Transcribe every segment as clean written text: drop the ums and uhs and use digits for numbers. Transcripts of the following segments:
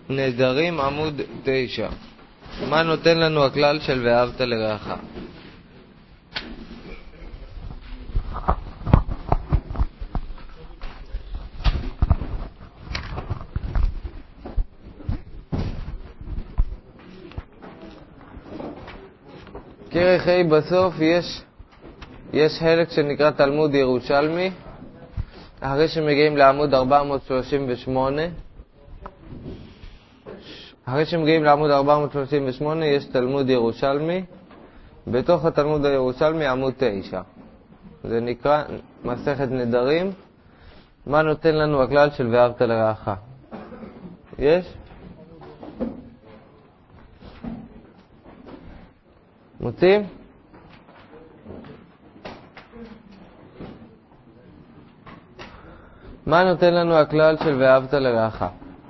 נדרים עמוד 9. מה נותן לנו הכלל של ואהבת לרעך? כרך ה' בסוף יש חלק שנקרא תלמוד ירושלמי. אחרי שמגיעים לעמוד 438, יש תלמוד ירושלמי. בתוך התלמוד הירושלמי עמוד 9. זה נקרא מסכת נדרים. מה נותן לנו הכלל של ואהבת לרעך? יש? מוצאים? מה נותן לנו הכלל של ואהבת לרעך?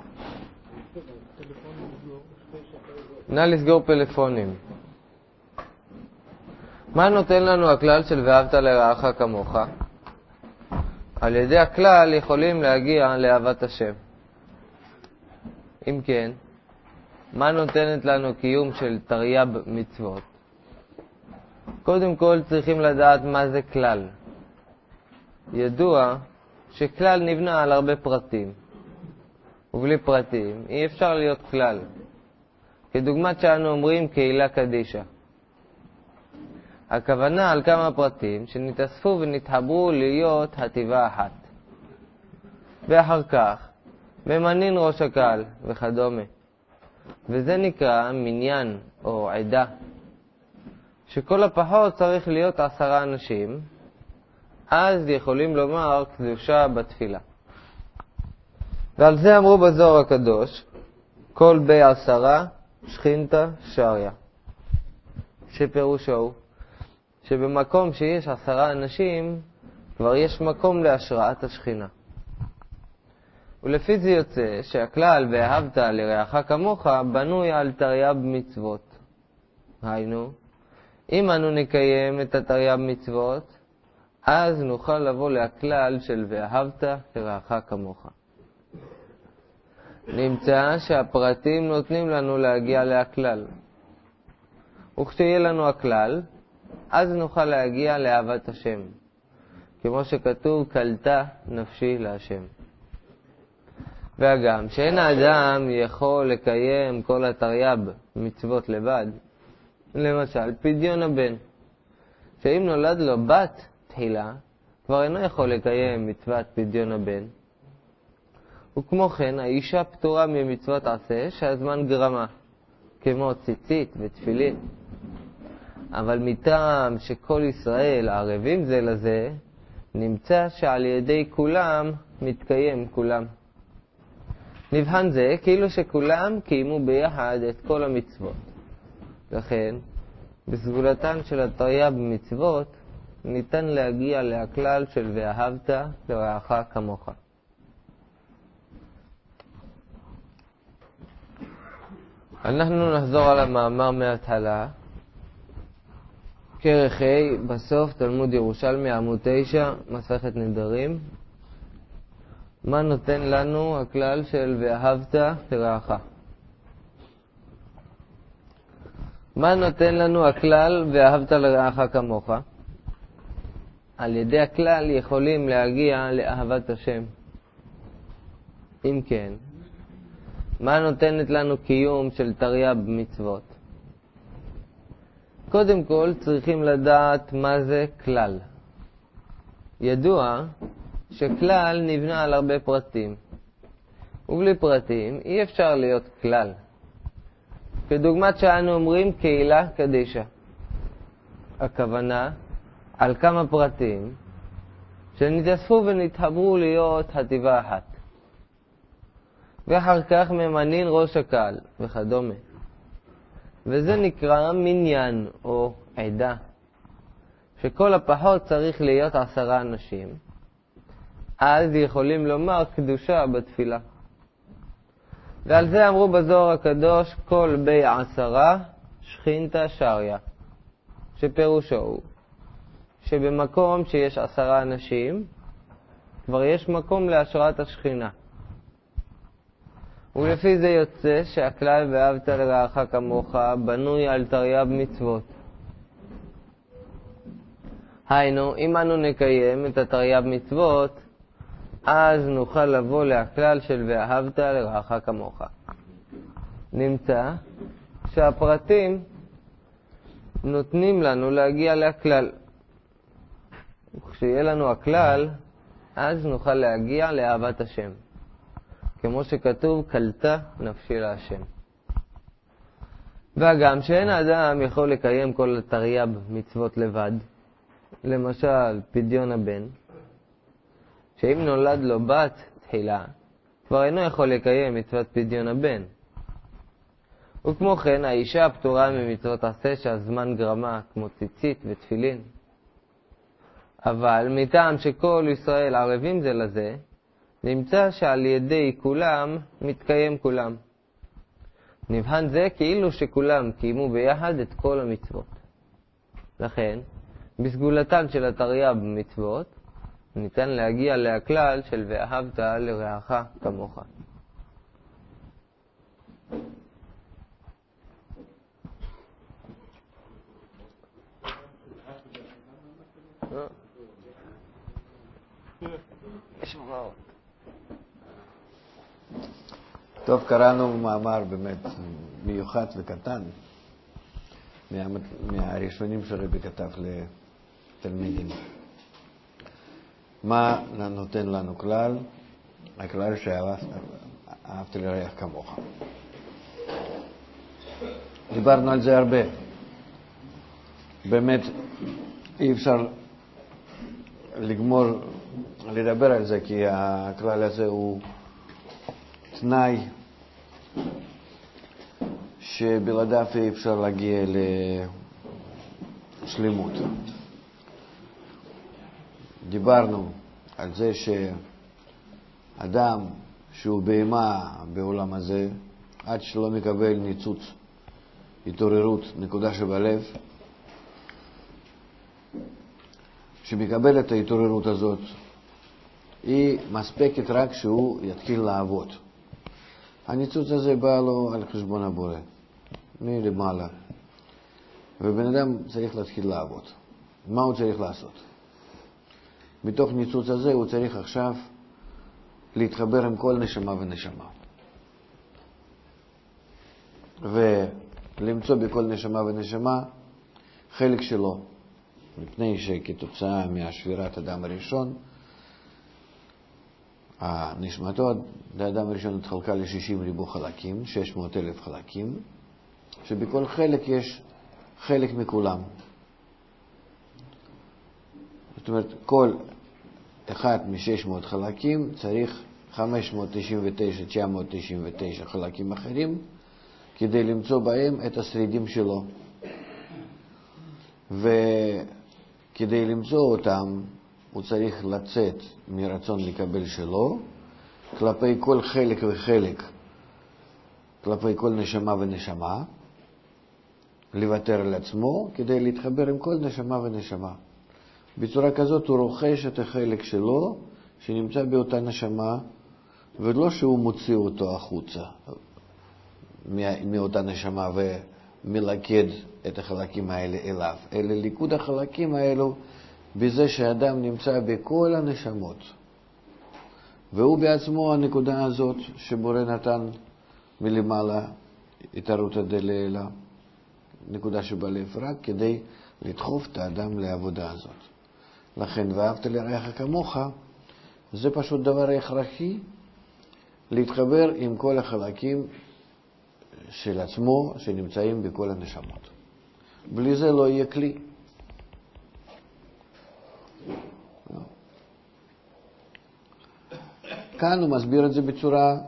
נא לסגור פלאפונים. מה נותן לנו הכלל של ואהבת לרעך כמוך? על ידי הכלל יכולים להגיע לאהבת השם. אם כן, מה נותנת לנו קיום של תרי"ב מצוות? קודם כל צריכים לדעת מה זה כלל. ידוע שכלל נבנה על הרבה פרטים, ובלי פרטים אי אפשר להיות כלל. כדוגמת שאנו אומרים קהילה קדישה. הכוונה על כמה פרטים שנתאספו ונתחברו להיות הטבעה אחת. ואחר כך ממנין ראש הקהל וכדומה. וזה נקרא מניין או עדה, שכל הפחות צריך להיות 10 אנשים, אז יכולים לומר קדושה בתפילה. ועל זה אמרו בזוהר הקדוש, כל בי 10 שכינתא שריא, שפירושו הוא שבמקום שיש 10 אנשים כבר יש מקום להשראת השכינה. ולפי זה יוצא שהכלל ואהבת לרעך כמוך בנוי על תרי"ב מצוות. היינו, אם אנו נקיים את התרי"ב מצוות, אז נוכל לבוא לכלל של ואהבת לרעך כמוך. נמצא שהפרטים נותנים לנו להגיע לכלל. וכשיהיה לנו הכלל, אז נוכל להגיע לאהבת השם. כמו שכתוב, קלטה נפשי להשם. וגם שאין האדם יכול לקיים כל התרי"ב מצוות לבד. למשל, פדיון הבן. שאם נולד לו בת תחילה, כבר אינו יכול לקיים מצוות פדיון הבן. וכמו כן, האישה פטורה ממצוות עשה שהזמן גרמה, כמו ציצית ותפילין. אבל מטעם שכל ישראל ערבים זה לזה, נמצא שעל ידי כולם מתקיים כולם. נבחן זה כאילו שכולם קיימו ביחד את כל המצוות. לכן, בסגולתן של התרי"ב מצוות, ניתן להגיע לכלל של ואהבת לרעך כמוך. אנחנו נחזור על המאמר מההתחלה. כרך ה' בסוף תלמוד ירושלמי עמוד 9 מסכת נדרים. מה נותן לנו הכלל של ואהבת לרעך? מה נותן לנו הכלל ואהבת לרעך כמוך? על ידי הכלל יכולים להגיע לאהבת השם. אם כן, מה נותנת לנו קיום של תרי"ב מצוות? קודם כל צריכים לדעת מה זה כלל. ידוע שכלל נבנה על הרבה פרטים, ובלי פרטים אי אפשר להיות כלל. כדוגמת שאנו אומרים קהילה קדישה. הכוונה על כמה פרטים שנתאספו ונתחברו להיות הטבעה אחת. ואחר כך ממנין ראש הקהל וכדומה. וזה נקרא מניין או עדה, שכל הפחות צריך להיות 10 אנשים, אז יכולים לומר קדושה בתפילה. ועל זה אמרו בזוהר הקדוש, כל בי 10 שכינתא שריא, שפירושו הוא שבמקום שיש 10 אנשים כבר יש מקום להשראת השכינה. ולפי זה יוצא שהכלל ואהבת לרעך כמוך בנוי על תרי"ג מצוות. היינו, אם אנו נקיים את התרי"ג מצוות, אז נוכל לבוא להכלל של ואהבת לרעך כמוך. נמצא שהפרטים נותנים לנו להגיע להכלל. כשיהיה לנו הכלל, אז נוכל להגיע לאהבת השם. כמו שכתוב, קלטה נפשי להשם. וגם שאין האדם יכול לקיים כל תרי"ג מצוות לבד. למשל, פדיון הבן, שאם נולד לו בת תחילה, כבר אינו יכול לקיים מצוות פדיון הבן. וכמו כן, האישה פטורה ממצוות עשה שהזמן גרמה, כמו ציצית ותפילין. אבל מטעם שכל ישראל ערבים זה לזה, נמצא שעל ידי כולם מתקיים כולם. נבחן זה כאילו שכולם קיימו ביחד את כל המצוות. לכן, בסגולתן של התרי"ג מצוות, ניתן להגיע להכלל של ואהבת לרעך כמוך. טוב, קראנו מאמר באמת מיוחד וקטן מהראשונים שרבי כתב לתלמידים. מה נותן לנו כלל? הכלל שאהבת לרעך כמוך. דיברנו על זה הרבה. באמת אי אפשר לגמור לדבר על זה, כי הכלל הזה הוא תנאי שבלעדיו אי אפשר להגיע לשלמות. דיברנו על זה שאדם שהוא בהמה בעולם הזה, עד שלא מקבל ניצוץ, התעוררות, נקודה שבלב, שמקבל את ההתעוררות הזאת, היא מספקת רק שהוא יתחיל לעבוד. הניצוץ הזה בא לו על חשבון הבורא, מלמעלה. ובן אדם צריך להתחיל לעבוד. מה הוא צריך לעשות? מתוך ניצוץ הזה הוא צריך עכשיו להתחבר עם כל נשמה ונשמה. ולמצוא בכל נשמה ונשמה חלק שלו. מפני שכתוצאה מהשבירת אדם הראשון, נשמתו לאדם הראשון התחלקה ל60,000 חלקים, 600,000 חלקים, שבכל חלק יש חלק מכולם. זאת אומרת, כל אחד מ600 חלקים צריך 599, 999 חלקים אחרים, כדי למצוא בהם את השרידים שלו. וכדי למצוא אותם, הוא צריך לצאת מרצון לקבל שלו, כלפי כל חלק וחלק, כלפי כל נשמה ונשמה, לוותר על עצמו כדי להתחבר עם כל נשמה ונשמה. בצורה כזאת הוא רוכש את החלק שלו שנמצא באותה נשמה, ולא שהוא מוציא אותו החוצה מאותה נשמה ומלכד את החלקים האלה אליו, אלא ליכוד החלקים האלו בזה שאדם נמצא בכל הנשמות, והוא בעצמו הנקודה הזאת שבורא נתן מלמעלה התערות הדללה, נקודה שבלב, רק כדי לדחוף את האדם לעבודה הזאת. לכן ואהבת לרעך כמוך זה פשוט דבר הכרחי להתחבר עם כל החלקים של עצמו שנמצאים בכל הנשמות. בלי זה לא יהיה כלי. כאן הוא מסביר את זה בצורה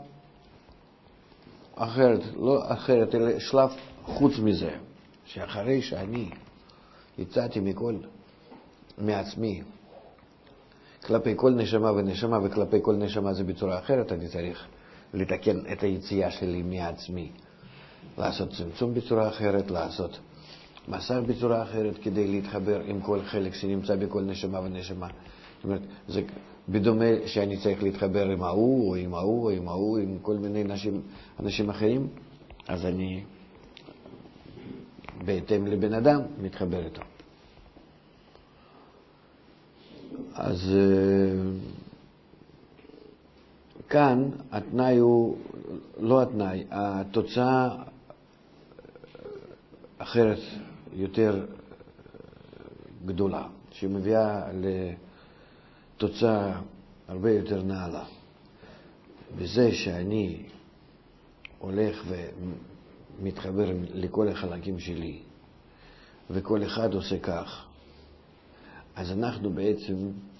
אחרת, לא אחרת, אלא שלב חוץ מזה, שאחרי שאני יצאתי מעצמי כלפי כל נשמה ונשמה, וכלפי כל נשמה זה בצורה אחרת, אני צריך לתקן את היציאה שלי מעצמי, לעשות צמצום בצורה אחרת, לעשות מסר בצורה אחרת, כדי להתחבר עם כל חלק שנמצא בכל נשמה ונשמה. זאת אומרת, זה בדומה שאני צריך להתחבר עם ההוא, או עם ההוא, או עם ההוא, עם כל מיני אנשים אחרים, אז אני בהתאם לבן אדם מתחבר איתו. אז כאן התנאי הוא, לא התנאי, התוצאה אחרת יותר גדולה, שמביאה לתוצאה הרבה יותר נעלה. בזה שאני הולך ומתחבר לכל החלקים שלי, וכל אחד עושה כך, אז אנחנו בעצם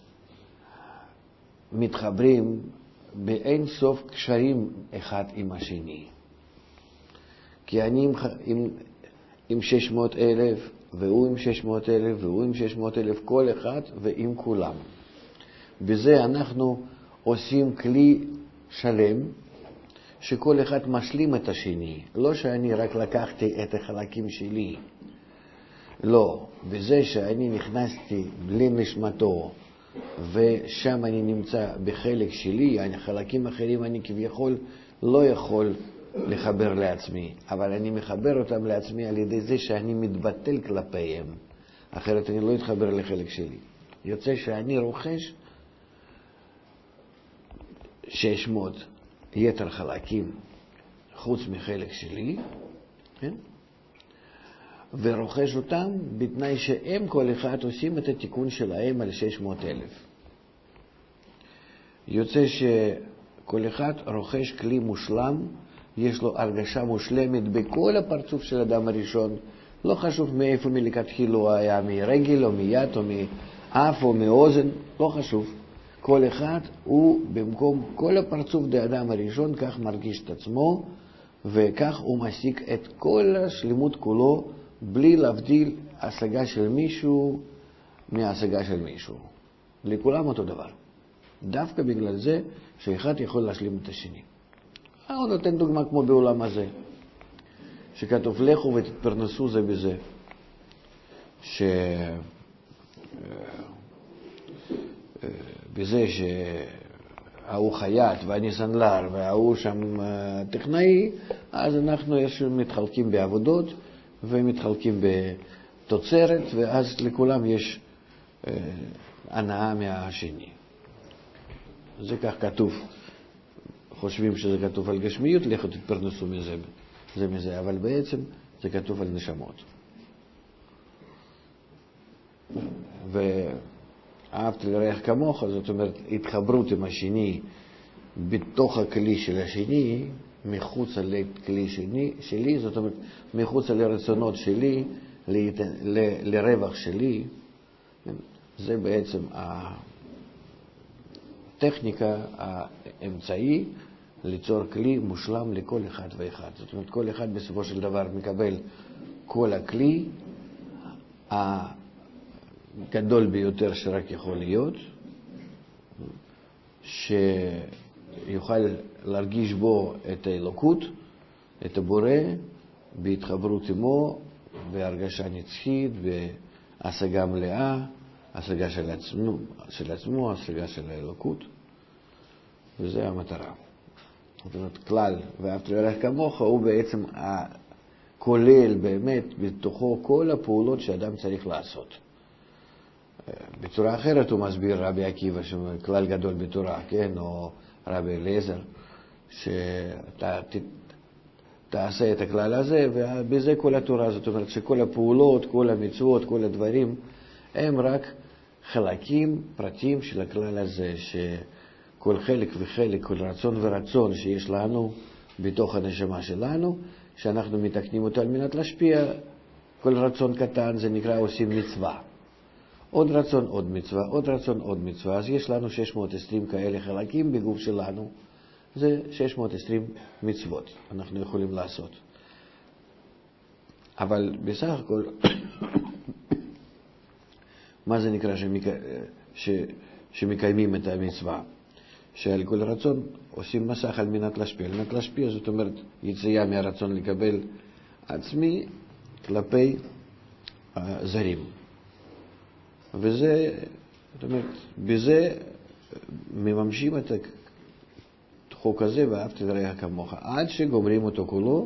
מתחברים באין סוף קשרים אחד עם השני. כי אני עם 600,000, והוא עם 600,000, והוא עם 600,000, כל אחד ועם כולם. בזה אנחנו עושים כלי שלם, שכל אחד משלים את השני. לא שאני רק לקחתי את החלקים שלי. לא. בזה שאני נכנסתי לנשמתו, ושם אני נמצא בחלק שלי, החלקים אחרים אני כביכול לא יכול לחבר לעצמי, אבל אני מחבר אותם לעצמי על ידי זה שאני מתבטל כלפיהם, אחרת אני לא אתחבר לחלק שלי. יוצא שאני רוכש 600 יתר חלקים חוץ מחלק שלי, כן? ורוכש אותם בתנאי שהם כל אחד עושים את התיקון שלהם על 600,000. יוצא שכל אחד רוכש כלי מושלם, יש לו הרגשה מושלמת בכל הפרצוף של האדם הראשון, לא חשוב מאיפה מלכתחילה הוא היה, מרגל או מיד או מאף או מאוזן, לא חשוב. כל אחד הוא במקום כל הפרצוף האדם הראשון, כך מרגיש את עצמו, וכך הוא משיג את כל השלמות כולו, בלי להבדיל השגה של מישהו מהשגה של מישהו. לכולם אותו דבר. דווקא בגלל זה שאחד יכול להשלים את השני. הוא נותן דוגמה כמו בעולם הזה, שכתוב לכו ותתפרנסו זה בזה, בזה שההוא חייט ואני סנדלר וההוא שם טכנאי, אז אנחנו מתחלקים בעבודות ומתחלקים בתוצרת, ואז לכולם יש הנאה מהשני. זה כך כתוב. חושבים שזה כתוב על גשמיות, לכו תתפרנסו מזה, אבל בעצם זה כתוב על נשמות. ואהבת לרעך כמוך, זאת אומרת, התחברות עם השני בתוך הכלי של השני, מחוץ לכלי שלי, זאת אומרת, מחוץ לרצונות שלי, לרווח שלי. זה בעצם הטכניקה, האמצעי, ליצור כלי מושלם לכל אחד ואחד. זאת אומרת, כל אחד בסופו של דבר מקבל כל הכלי הגדול ביותר שרק יכול להיות, שיוכל להרגיש בו את האלוקות, את הבורא, בהתחברות עמו, בהרגשה נצחית, בהשגה מלאה, השגה של עצמו, השגה של האלוקות, וזה המטרה. זאת אומרת, כלל ואהבת לרעך כמוך הוא בעצם כולל באמת בתוכו כל הפעולות שאדם צריך לעשות. בצורה אחרת הוא מסביר רבי עקיבא, שכלל גדול בתורה, כן, או רבי אליעזר, שאתה תעשה את הכלל הזה, ובזה כל התורה. זאת אומרת שכל הפעולות, כל המצוות, כל הדברים, הם רק חלקים פרטיים של הכלל הזה, כל חלק וחלק, כל רצון ורצון שיש לנו בתוך הנשמה שלנו, שאנחנו מתקנים אותו על מנת להשפיע, כל רצון קטן זה נקרא עושים מצווה. עוד רצון, עוד מצווה, עוד רצון, עוד מצווה. אז יש לנו 620 כאלה חלקים בגוף שלנו. זה 620 מצוות אנחנו יכולים לעשות. אבל בסך הכל, מה זה נקרא שמקיימים את המצווה? שעל כל רצון עושים מסך על מנת להשפיע. על מנת להשפיע, זאת אומרת, יציאה מהרצון לקבל עצמי כלפי זרים. וזה, זאת אומרת, בזה מממשים את החוק הזה, ואהבת לרעך כמוך, עד שגומרים אותו כולו,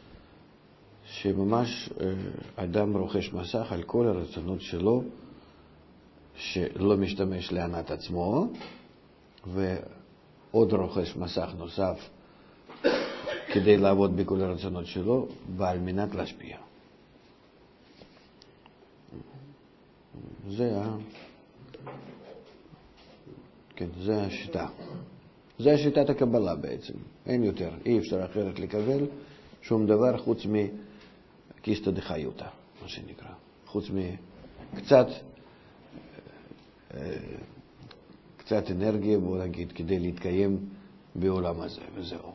שממש אדם רוכש מסך על כל הרצונות שלו, שלא משתמש להנאת עצמו, ועוד רוכש מסך נוסף כדי לעבוד בכל הרצונות שלו, ועל מנת להשפיע. זה השיטה. זה השיטת הקבלה בעצם. אין יותר, אי אפשר אחרת לקבל שום דבר חוץ מקיסטא דחיותא, מה שנקרא. חוץ קצת אנרגיה, בוא נגיד, כדי להתקיים בעולם הזה, וזהו.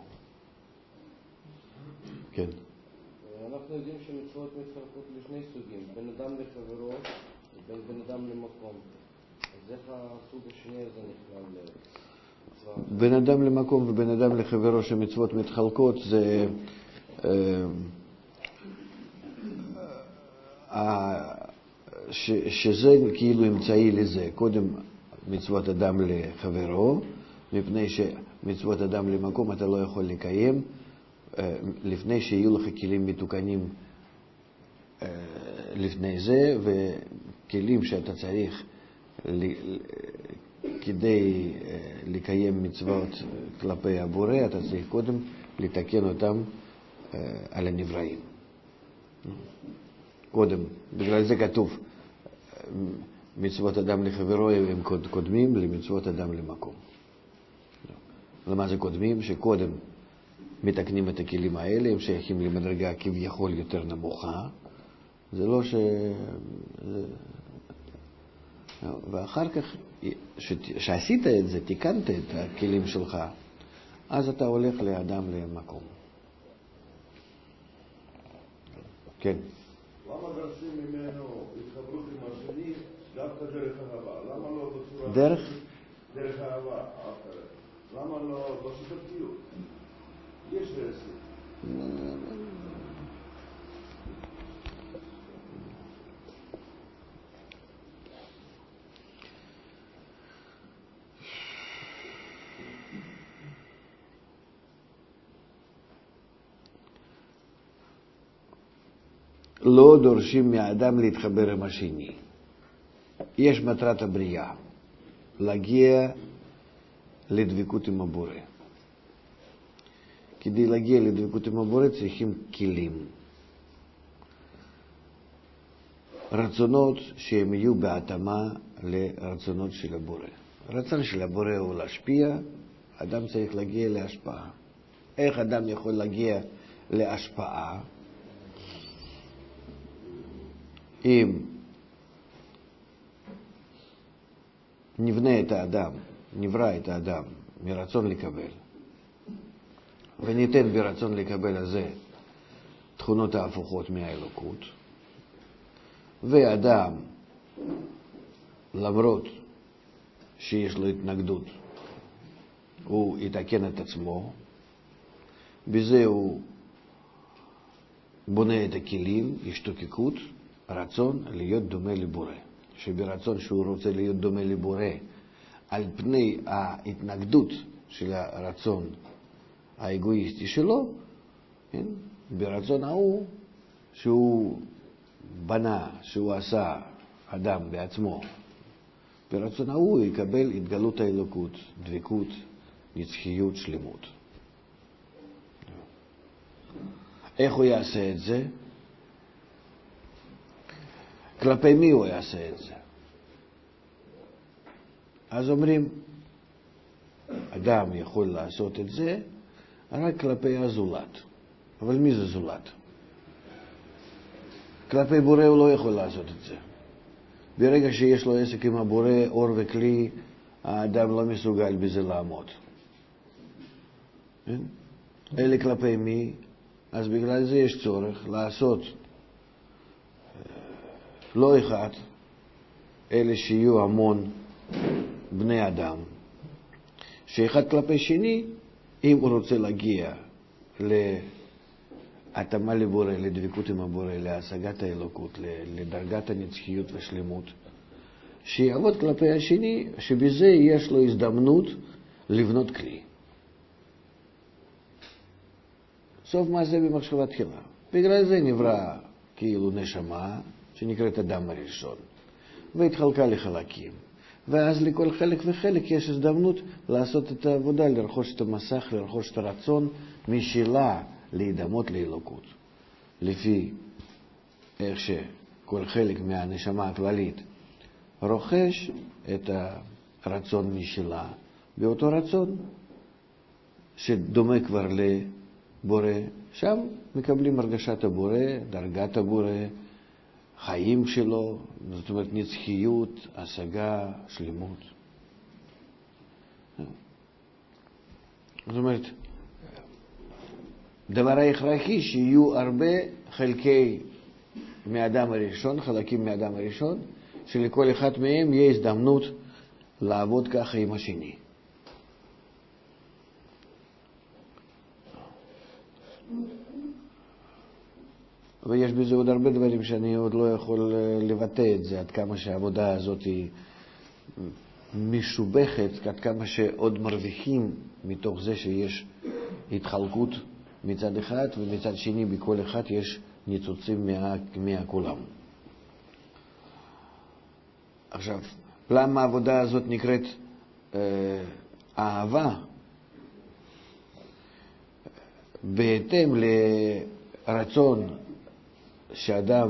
כן. אנחנו יודעים שמצוות מתחלקות לשני סוגים, בין אדם לחברו ובין בן אדם למקום. אז איך הסוג השני הזה נכלל למצווה? בין אדם למקום ובין אדם לחברו שמצוות מתחלקות, זה שזה כאילו אמצעי לזה. קודם מצוות אדם לחברו, מפני שמצוות אדם למקום אתה לא יכול לקיים לפני שיהיו לך כלים מתוקנים לפני זה, וכלים שאתה צריך כדי לקיים מצוות כלפי הבורא, אתה צריך קודם לתקן אותם על הנבראים. קודם, בגלל זה כתוב, מצוות אדם לחברו הם קודמים למצוות אדם למקום. למה זה קודמים? שקודם מתקנים את הכלים האלה, הם שייכים למדרגה כביכול יותר נמוכה. זה לא ואחר כך, שעשית את זה, תיקנת את הכלים שלך, אז אתה הולך לאדם למקום. כן. למה דורשים ממנו התחברות עם השני דווקא דרך אהבה? למה לא בצורה... דרך אהבה. למה לא בשיטתיות? יש דרכים. לא דורשים מהאדם להתחבר עם השני. יש מטרת הבריאה, להגיע לדבקות עם הבורא. כדי להגיע לדבקות עם הבורא צריכים כלים. רצונות שהם יהיו בהתאמה לרצונות של הבורא. הרצון של הבורא הוא להשפיע, אדם צריך להגיע להשפעה. איך אדם יכול להגיע להשפעה? אם נברא את האדם מרצון לקבל, וניתן ברצון לקבל הזה תכונות ההפוכות מהאלוקות, ואדם, למרות שיש לו התנגדות, הוא יתקן את עצמו, בזה הוא בונה את הכלים, השתוקקות, רצון להיות דומה לבורא. שברצון שהוא רוצה להיות דומה לבורא, על פני ההתנגדות של הרצון האגואיסטי שלו, כן? ברצון ההוא שהוא בנה, שהוא עשה אדם בעצמו, ברצון ההוא הוא יקבל התגלות האלוקות, דבקות, נצחיות, שלמות. איך הוא יעשה את זה? כלפי מי הוא יעשה את זה? אז אומרים, אדם יכול לעשות את זה רק כלפי הזולת. אבל מי זה זולת? כלפי בורא הוא לא יכול לעשות את זה. ברגע שיש לו עסק עם הבורא, אור וכלי, האדם לא מסוגל בזה לעמוד. אלה כלפי מי? אז בגלל זה יש צורך לעשות לא אחד, אלה שיהיו המון בני אדם, שאחד כלפי שני, אם הוא רוצה להגיע להתאמה לבורא, לדבקות עם הבורא, להשגת האלוקות, לדרגת הנצחיות ושלמות, שיעבוד כלפי השני, שבזה יש לו הזדמנות לבנות כלי. סוף מעשה במחשבה תחילה. בגלל זה נברא כאילו נשמה, שנקראת אדם הראשון, והתחלקה לחלקים. ואז לכל חלק וחלק יש הזדמנות לעשות את העבודה, לרכוש את המסך, לרכוש את הרצון משלה להידמות לאלוקות. לפי איך שכל חלק מהנשמה הכללית רוכש את הרצון משלה, באותו רצון שדומה כבר לבורא, שם מקבלים הרגשת הבורא, דרגת הבורא, חיים שלו, זאת אומרת נצחיות, השגה, שלמות. זאת אומרת, דבר ההכרחי שיהיו הרבה חלקי מאדם הראשון, חלקים מאדם הראשון, שלכל אחד מהם יהיה הזדמנות לעבוד ככה עם השני. ויש בזה עוד הרבה דברים שאני עוד לא יכול לבטא את זה, עד כמה שהעבודה הזאת היא משובחת, עד כמה שעוד מרוויחים מתוך זה שיש התחלקות מצד אחד, ומצד שני בכל אחד יש ניצוצים מהכולם. עכשיו, למה העבודה הזאת נקראת אהבה? בהתאם לרצון שאדם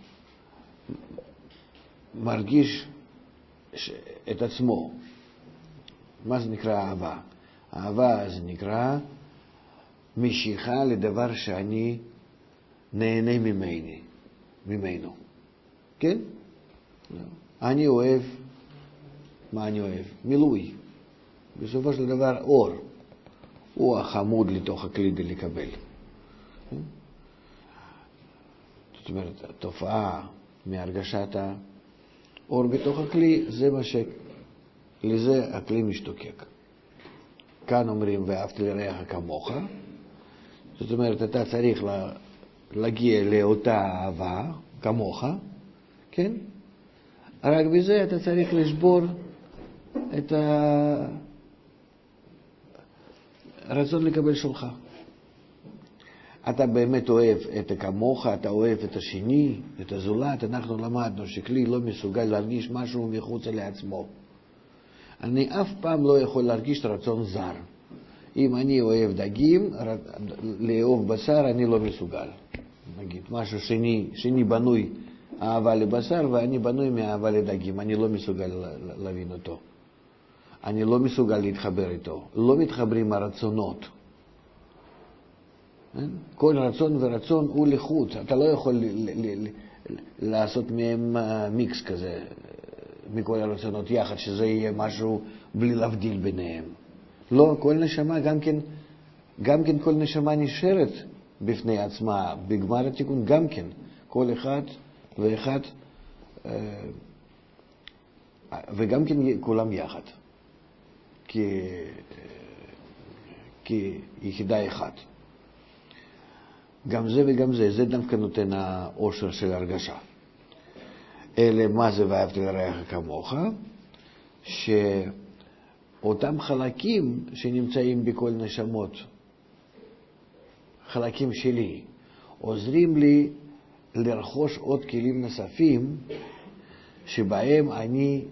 מרגיש את עצמו. מה זה נקרא אהבה? אהבה זה נקרא משיכה לדבר שאני נהנה ממנו. כן? אני אוהב, מה אני אוהב? מילוי. בסופו של דבר אור. הוא החמוד לתוך הכלי כדי לקבל. זאת אומרת, התופעה מהרגשת האור בתוך הכלי, זה מה לזה הכלי משתוקק. כאן אומרים, ואהבת לרעך כמוך. זאת אומרת, אתה צריך להגיע לאותה אהבה, כמוך, כן? רק בזה אתה צריך לשבור את הרצון לקבל שלך. אתה באמת אוהב את כמוך, אתה אוהב את השני, את הזולת. אנחנו למדנו שכלי לא מסוגל להרגיש משהו מחוץ לעצמו. אני אף פעם לא יכול להרגיש רצון זר. אם אני אוהב דגים, לאהוב בשר אני לא מסוגל. נגיד, משהו שני בנוי אהבה לבשר ואני בנוי מאהבה לדגים. אני לא מסוגל להבין אותו. אני לא מסוגל להתחבר איתו. לא מתחברים הרצונות. כל רצון ורצון הוא לחוץ. אתה לא יכול לעשות מהם מיקס כזה, מכל הרצונות יחד, שזה יהיה משהו בלי להבדיל ביניהם. לא, כל נשמה, גם כן כל נשמה נשארת בפני עצמה, בגמר התיקון גם כן. כל אחד ואחד, וגם כן כולם יחד. כיחידה אחת. גם זה וגם זה דווקא נותן האושר של הרגשה. אלה מה זה ואהבת לרעך כמוך, שאותם חלקים שנמצאים בכל נשמות, חלקים שלי, עוזרים לי לרכוש עוד כלים נוספים שבהם אני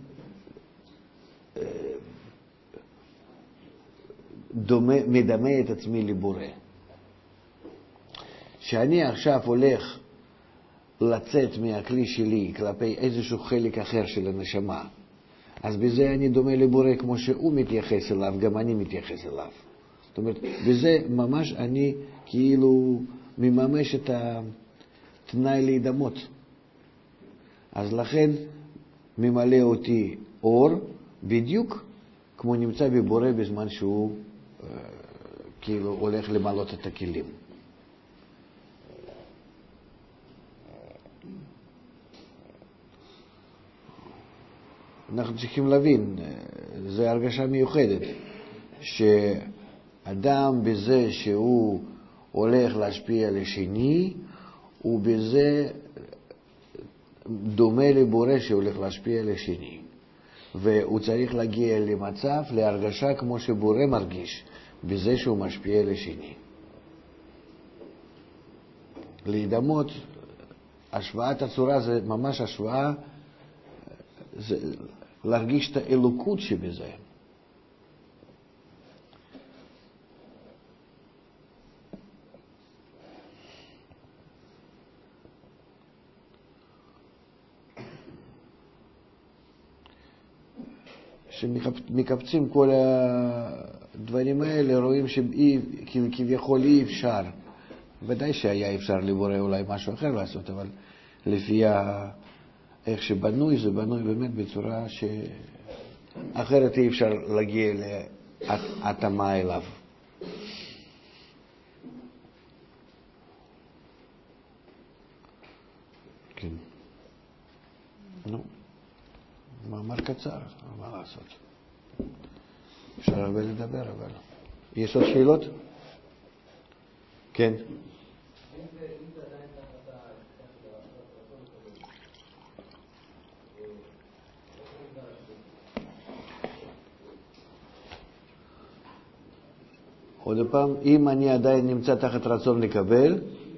מדמה את עצמי לבורא. שאני עכשיו הולך לצאת מהכלי שלי כלפי איזשהו חלק אחר של הנשמה, אז בזה אני דומה לבורא, כמו שהוא מתייחס אליו, גם אני מתייחס אליו. זאת אומרת, בזה ממש אני כאילו מממש את התנאי להידמות. אז לכן ממלא אותי אור בדיוק כמו נמצא בבורא בזמן שהוא כאילו הולך למלות את הכלים. אנחנו צריכים להבין, זו הרגשה מיוחדת, שאדם בזה שהוא הולך להשפיע לשני, ובזה דומה לבורא שהולך להשפיע לשני. והוא צריך להגיע למצב, להרגשה כמו שבורא מרגיש, בזה שהוא משפיע לשני. להידמות, השוואת הצורה זה ממש השוואה, זה להרגיש את האלוקות שבזה. שמקפצים כל הדברים האלה, רואים שכביכול אי אפשר. ודאי שהיה אפשר לבורא אולי משהו אחר לעשות, אבל לפי איך שבנוי, זה בנוי באמת בצורה שאחרת אי אפשר להגיע להתאמה אליו. כן. נו. מאמר קצר, מה לעשות? אפשר הרבה לדבר, אבל... יש עוד שאלות? כן. עוד פעם, אם אני עדיין נמצא תחת רצון לקבל,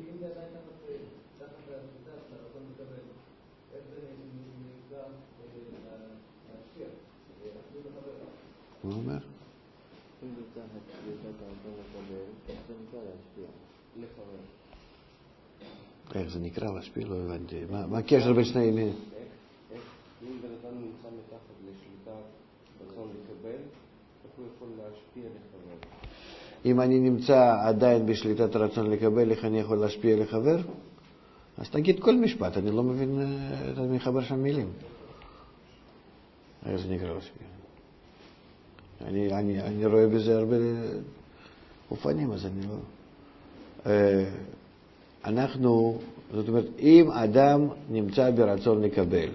מה אומר? אם זה תחת שליטת הרצון לקבל, איך זה נקרא להשפיע? לחבר. איך זה נקרא להשפיע? לא הבנתי. מה הקשר בין שני אלה? אם בן אדם נמצא מתחת לשליטת רצון לקבל, איך הוא יכול להשפיע לחבר? אם אני נמצא עדיין בשליטת הרצון לקבל, איך אני יכול להשפיע לחבר? אז תגיד כל משפט, אני לא מבין את מי חבר שם מילים. איך זה נקרא להשפיע? אני רואה בזה הרבה אופנים, אז אני לא... אנחנו, זאת אומרת, אם אדם נמצא ברצון לקבל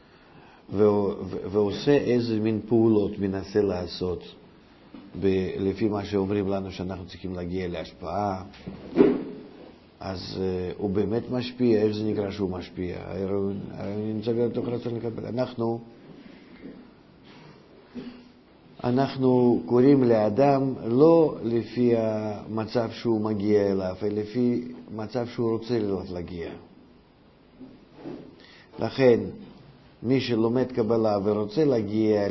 ועושה איזה מין פעולות, מנסה לעשות, לפי מה שאומרים לנו שאנחנו צריכים להגיע להשפעה, אז הוא באמת משפיע. איך זה נקרא שהוא משפיע? הוא נמצא בתוך רצון לקבל. אנחנו קוראים לאדם לא לפי המצב שהוא מגיע אליו, אלא לפי מצב שהוא רוצה להגיע. לכן, מי שלומד קבלה ורוצה להגיע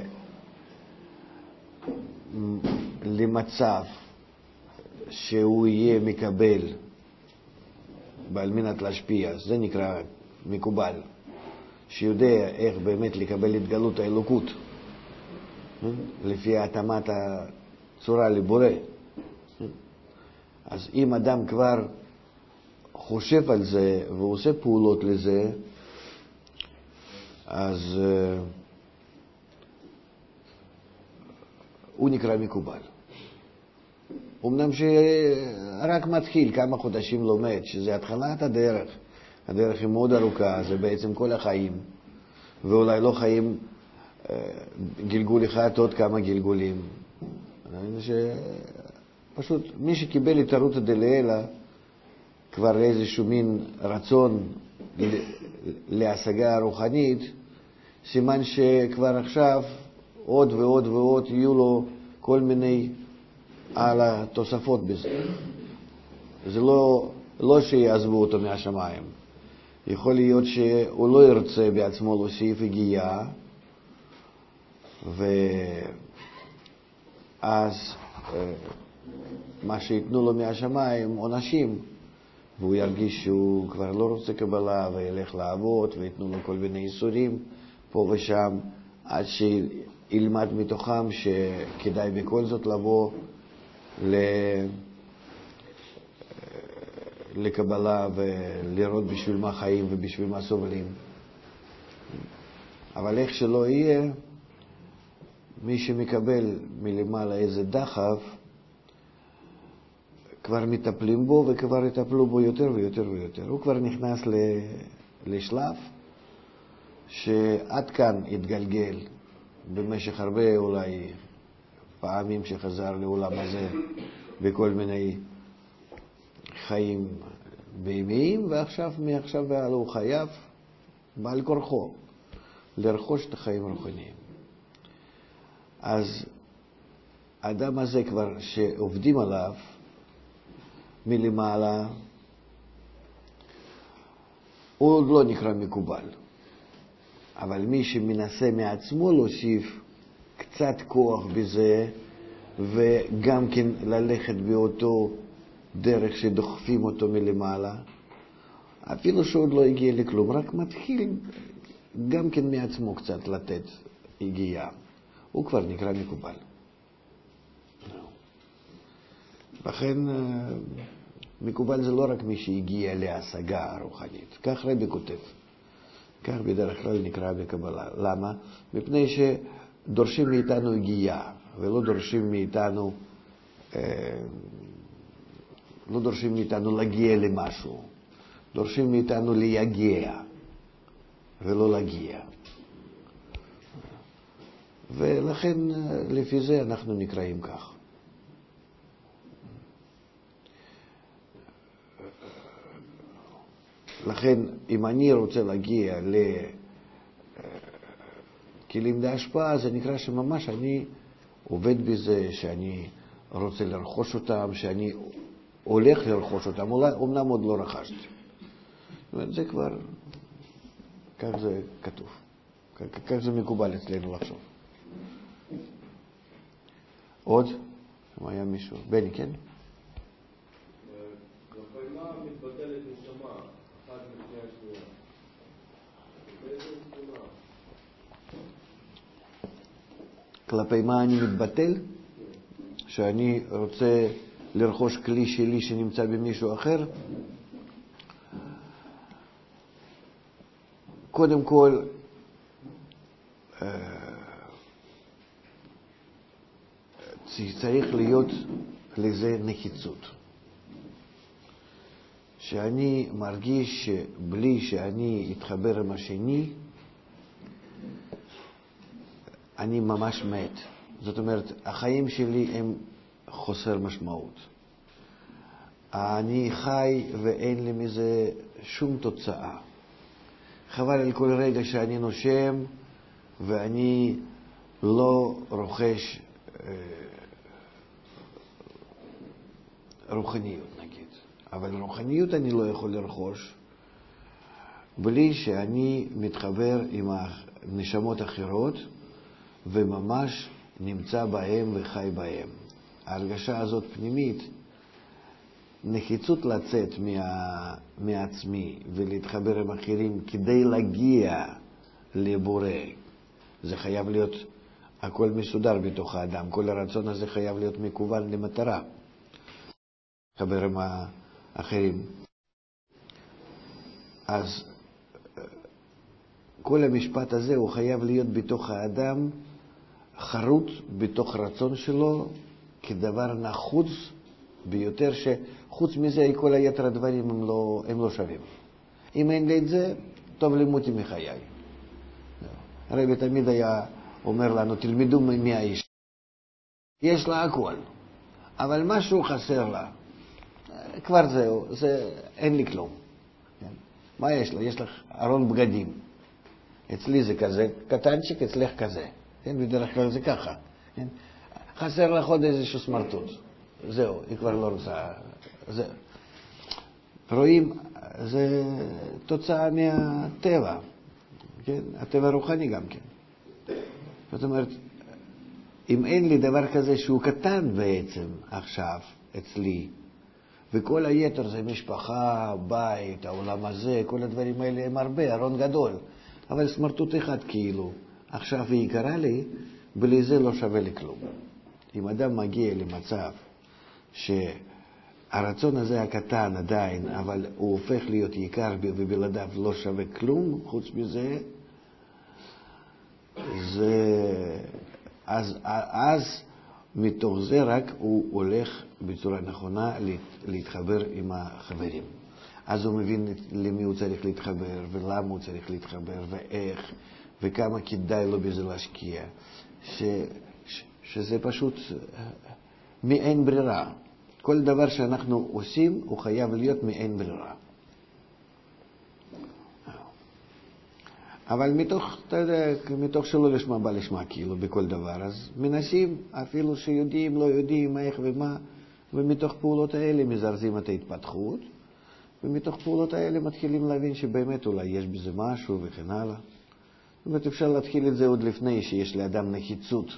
למצב שהוא יהיה מקבל על מנת להשפיע, זה נקרא מקובל, שיודע איך באמת לקבל התגלות האלוקות לפי התאמת הצורה לבורא. אז אם אדם כבר חושב על זה ועושה פעולות לזה, אז הוא נקרא מקובל. אמנם שרק מתחיל כמה חודשים לומד, שזה התחלת הדרך. הדרך היא מאוד ארוכה, זה בעצם כל החיים, ואולי לא חיים גלגול אחד, עוד כמה גלגולים. פשוט מי שקיבל את ערותא דלעילא, כבר איזשהו מין רצון להשגה הרוחנית, סימן שכבר עכשיו עוד ועוד ועוד יהיו לו כל מיני על התוספות בזה. זה לא שיעזבו אותו מהשמיים. יכול להיות שהוא לא ירצה בעצמו להוסיף הגיעה, ואז מה שיתנו לו מהשמיים עונשים, והוא ירגיש שהוא כבר לא רוצה קבלה וילך לעבוד ויתנו לו כל מיני איסורים פה ושם, עד שילמד מתוכם שכדאי בכל זאת לבוא לקבלה ולראות בשביל מה חיים ובשביל מה סובלים. אבל איך שלא יהיה, מי שמקבל מלמעלה איזה דחף, כבר מטפלים בו וכבר יטפלו בו יותר ויותר ויותר. הוא כבר נכנס לשלב שעד כאן התגלגל במשך הרבה אולי פעמים שחזר לעולם הזה בכל מיני חיים בימיים, ועכשיו מעכשיו והלאה הוא חייב בעל כורחו לרכוש את החיים הרוחניים. אז האדם הזה כבר שעובדים עליו מלמעלה, הוא עוד לא נקרא מקובל. אבל מי שמנסה מעצמו להוסיף קצת כוח בזה, וגם כן ללכת באותו דרך שדוחפים אותו מלמעלה, אפילו שעוד לא הגיע לכלום, רק מתחיל גם כן מעצמו קצת לתת הגיעה, הוא כבר נקרא מקובל. לכן מקובל זה לא רק מי שהגיע להשגה הרוחנית, כך רבי כותב, כך בדרך כלל נקרא בקבלה. למה? מפני שדורשים מאיתנו הגיעה, ולא דורשים מאיתנו להגיע למשהו, דורשים מאיתנו להגיע ולא להגיע. ולכן לפי זה אנחנו נקראים כך. לכן אם אני רוצה להגיע לכלים להשפעה, זה נקרא שממש אני עובד בזה, שאני רוצה לרכוש אותם, שאני הולך לרכוש אותם, אומנם עוד לא רכשתי. זה כבר, כך זה כתוב, כך זה מקובל אצלנו לחשוב. עוד? אם היה מישהו? בני, כן? בפעימה מתבטלת נשמה, אחת לפני השנייה. באיזה תמונה? כלפי מה אני מתבטל? שאני רוצה לרכוש כלי שלי שנמצא במישהו אחר? קודם כל, צריך להיות לזה נחיצות. שאני מרגיש שבלי שאני אתחבר עם השני, אני ממש מת. זאת אומרת, החיים שלי הם חוסר משמעות. אני חי ואין לי מזה שום תוצאה. חבל על כל רגע שאני נושם ואני לא רוכש רוחניות נגיד. אבל רוחניות אני לא יכול לרכוש בלי שאני מתחבר עם הנשמות אחרות וממש נמצא בהם וחי בהם. ההרגשה הזאת פנימית, נחיצות לצאת מעצמי ולהתחבר עם אחרים כדי להגיע לבורא. זה חייב להיות הכל מסודר בתוך האדם. כל הרצון הזה חייב להיות מכוון למטרה. להתחבר עם האחרים. אז כל המשפט הזה הוא חייב להיות בתוך האדם חרוט בתוך רצון שלו כדבר נחוץ ביותר, שחוץ מזה כל היתר הדברים הם לא שווים. אם אין לי את זה, טוב למותי מחיי. הרבי תמיד היה אומר לנו, תלמדו מהאיש. יש לה הכל, אבל משהו חסר לה. כבר זהו, אין לי כלום. מה יש לה? יש לך ארון בגדים. אצלי זה כזה קטנצ'יק, אצלך כזה. בדרך כלל זה ככה. חסר לך עוד איזשהו סמרטוט. זהו, היא כבר לא רוצה. רואים, זה תוצאה מהטבע. כן? הטבע רוחני גם כן. זאת אומרת, אם אין לי דבר כזה שהוא קטן בעצם עכשיו אצלי, וכל היתר זה משפחה, בית, העולם הזה, כל הדברים האלה הם הרבה, ארון גדול. אבל סמרטוט אחד כאילו, עכשיו היא יקרה לי, בלי זה לא שווה לי כלום. אם אדם מגיע למצב שהרצון הזה הקטן עדיין, אבל הוא הופך להיות יקר ובלעדיו לא שווה כלום, חוץ מזה, אז מתוך זה רק הוא הולך בצורה נכונה להתחבר עם החברים. אז הוא מבין למי הוא צריך להתחבר, ולמה הוא צריך להתחבר, ואיך, וכמה כדאי לו בזה להשקיע. שזה פשוט מאין ברירה. כל דבר שאנחנו עושים הוא חייב להיות מאין ברירה. אבל מתוך, אתה יודע, מתוך שלא לשמה בא לשמה, כאילו, בכל דבר. אז מנסים, אפילו שיודעים, לא יודעים, איך ומה, ומתוך פעולות האלה מזרזים את ההתפתחות, ומתוך פעולות האלה מתחילים להבין שבאמת אולי יש בזה משהו וכן הלאה. זאת אומרת, אפשר להתחיל את זה עוד לפני שיש לאדם נחיצות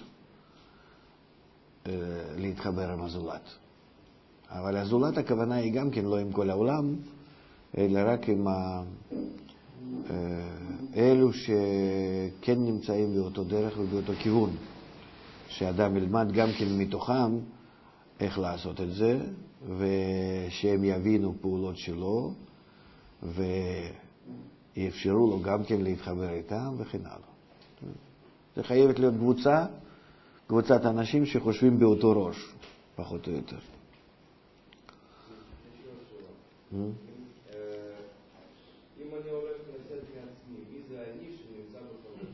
להתחבר עם הזולת. אבל הזולת הכוונה היא גם כן לא עם כל העולם, אלא רק עם אלו שכן נמצאים באותו דרך ובאותו כיוון. שאדם ילמד גם כן מתוכם איך לעשות את זה, ושהם יבינו פעולות שלו, ויאפשרו לו גם כן להתחבר איתם וכן הלאה. זה חייבת להיות קבוצת אנשים שחושבים באותו ראש, פחות או יותר. אם אני הולך לצאת מעצמי, מי זה אני שנמצא בחברות?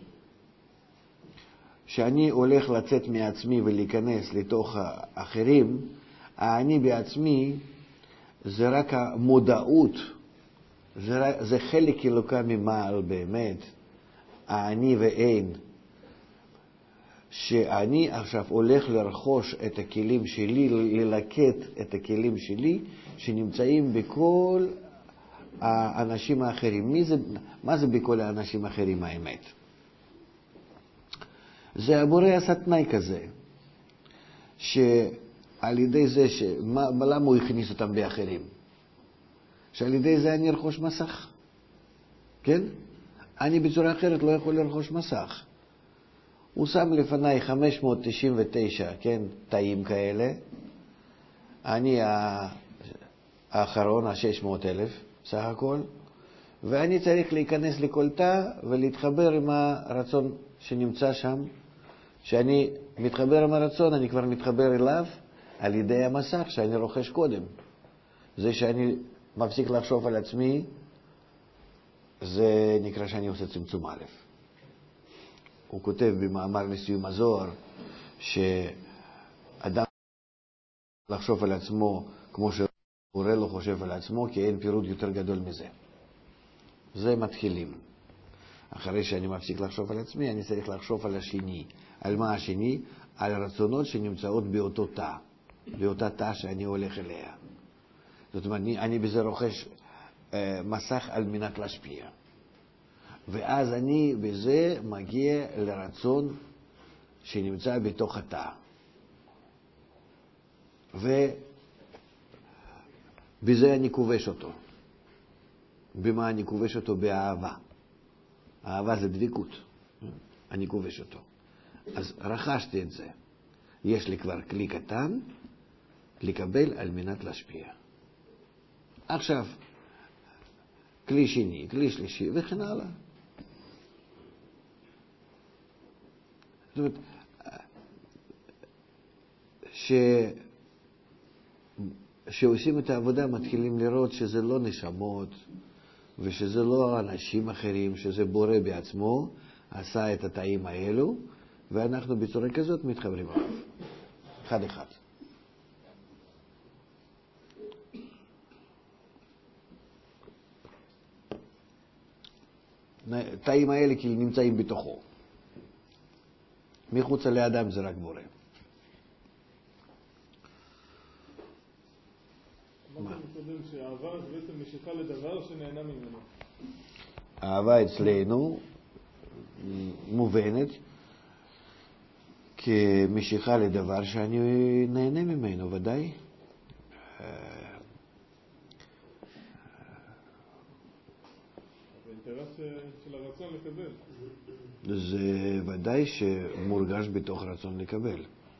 כשאני הולך לצאת מעצמי ולהיכנס לתוך האחרים, האני בעצמי זה רק המודעות, זה חלק אלוקה ממעל באמת, האני ואין. שאני עכשיו הולך לרכוש את הכלים שלי, ללקט את הכלים שלי שנמצאים בכל האנשים האחרים. מה זה בכל האנשים האחרים האמת? זה הבורא עשה תנאי כזה, שעל ידי זה, למה הוא הכניס אותם באחרים? שעל ידי זה אני ארכוש מסך. כן? אני בצורה אחרת לא יכול לרכוש מסך. הוא שם לפניי 599, כן, תאים כאלה. אני האחרון, 600,000 סך הכל. ואני צריך להיכנס לכל תא ולהתחבר עם הרצון שנמצא שם. כשאני מתחבר עם הרצון, אני כבר מתחבר אליו על ידי המסך שאני רוכש קודם. זה שאני מפסיק לחשוב על עצמי, זה נקרא שאני עושה צמצום א'. הוא כותב במאמר לסיום הזוהר שאדם לחשוב על עצמו כמו שהבורא לא חושב על עצמו, כי אין פירוט יותר גדול מזה. זה מתחילים. אחרי שאני מפסיק לחשוב על עצמי, אני צריך לחשוב על השני. על מה השני? על רצונות שנמצאות באותו תא, באותה תא שאני הולך אליה. זאת אומרת, אני בזה רוכש מסך על מנת להשפיע. ואז אני בזה מגיע לרצון שנמצא בתוך התא. ובזה אני כובש אותו. במה אני כובש אותו? באהבה. אהבה זה דביקות. אני כובש אותו. אז רכשתי את זה. יש לי כבר כלי קטן לקבל על מנת להשפיע. עכשיו, כלי שני, כלי שלישי וכן הלאה. זאת אומרת, שעושים את העבודה מתחילים לראות שזה לא נשמות ושזה לא אנשים אחרים, שזה בורא בעצמו, עשה את התאים האלו, ואנחנו בצורה כזאת מתחברים עליו. אחד אחד. התאים האלה כאילו נמצאים בתוכו. מחוץ לאדם זה רק בורא. מה אתה מסודר שהאהבה זה בעצם משיכה לדבר שנהנה ממנו? האהבה אצלנו מובנת כמשיכה לדבר שאני נהנה ממנו, ודאי. האינטרס של הרצון לקבל. זה ודאי שמורגש בתוך רצון לקבל.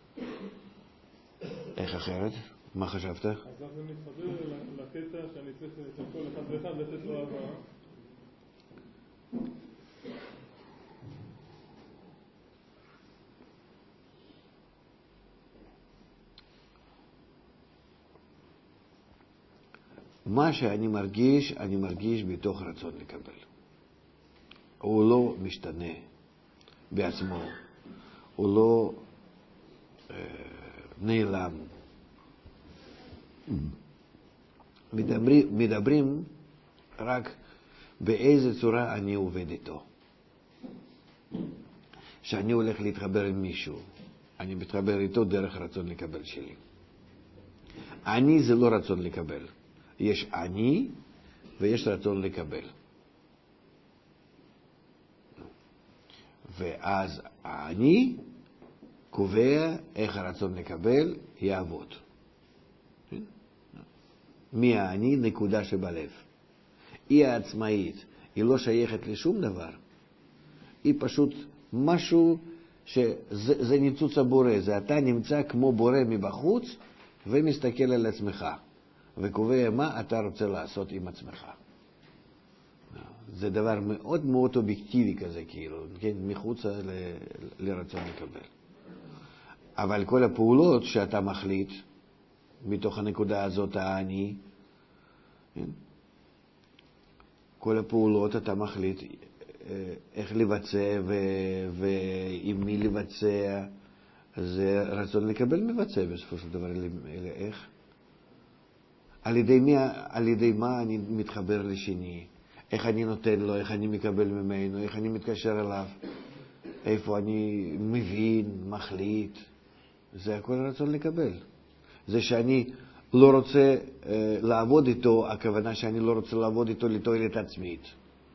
איך אחרת? מה חשבת? אז זה מתחבר לקטע שאני צריך את כל אחד ואחד לתת לו אהבה. מה שאני מרגיש בתוך רצון לקבל. הוא לא משתנה בעצמו, הוא לא נעלם. מדברים רק באיזה צורה אני עובד איתו. שאני הולך להתחבר עם מישהו, אני מתחבר איתו דרך רצון לקבל שלי. אני זה לא רצון לקבל. יש אני ויש רצון לקבל. ואז אני קובע איך הרצון לקבל יעבוד. מי האני? נקודה שבלב. היא העצמאית, היא לא שייכת לשום דבר. היא פשוט משהו שזה ניצוץ הבורא, זה אתה נמצא כמו בורא מבחוץ ומסתכל על עצמך וקובע מה אתה רוצה לעשות עם עצמך. זה דבר מאוד מאוד אובייקטיבי כזה, כאילו, כן, מחוץ לרצון לקבל. אבל כל הפעולות שאתה מחליט מתוך הנקודה הזאת האני, כן? כל הפעולות אתה מחליט איך לבצע ועם מי לבצע, זה רצון לקבל מבצע בסופו של דבר. איך? על ידי מה אני מתחבר לשני, איך אני נותן לו, איך אני מקבל ממנו, איך אני מתקשר אליו, איפה אני מבין, מחליט. זה הכל רצון לקבל. זה שאני לא רוצה לעבוד איתו, הכוונה שאני לא רוצה לעבוד איתו לתועלת עצמית.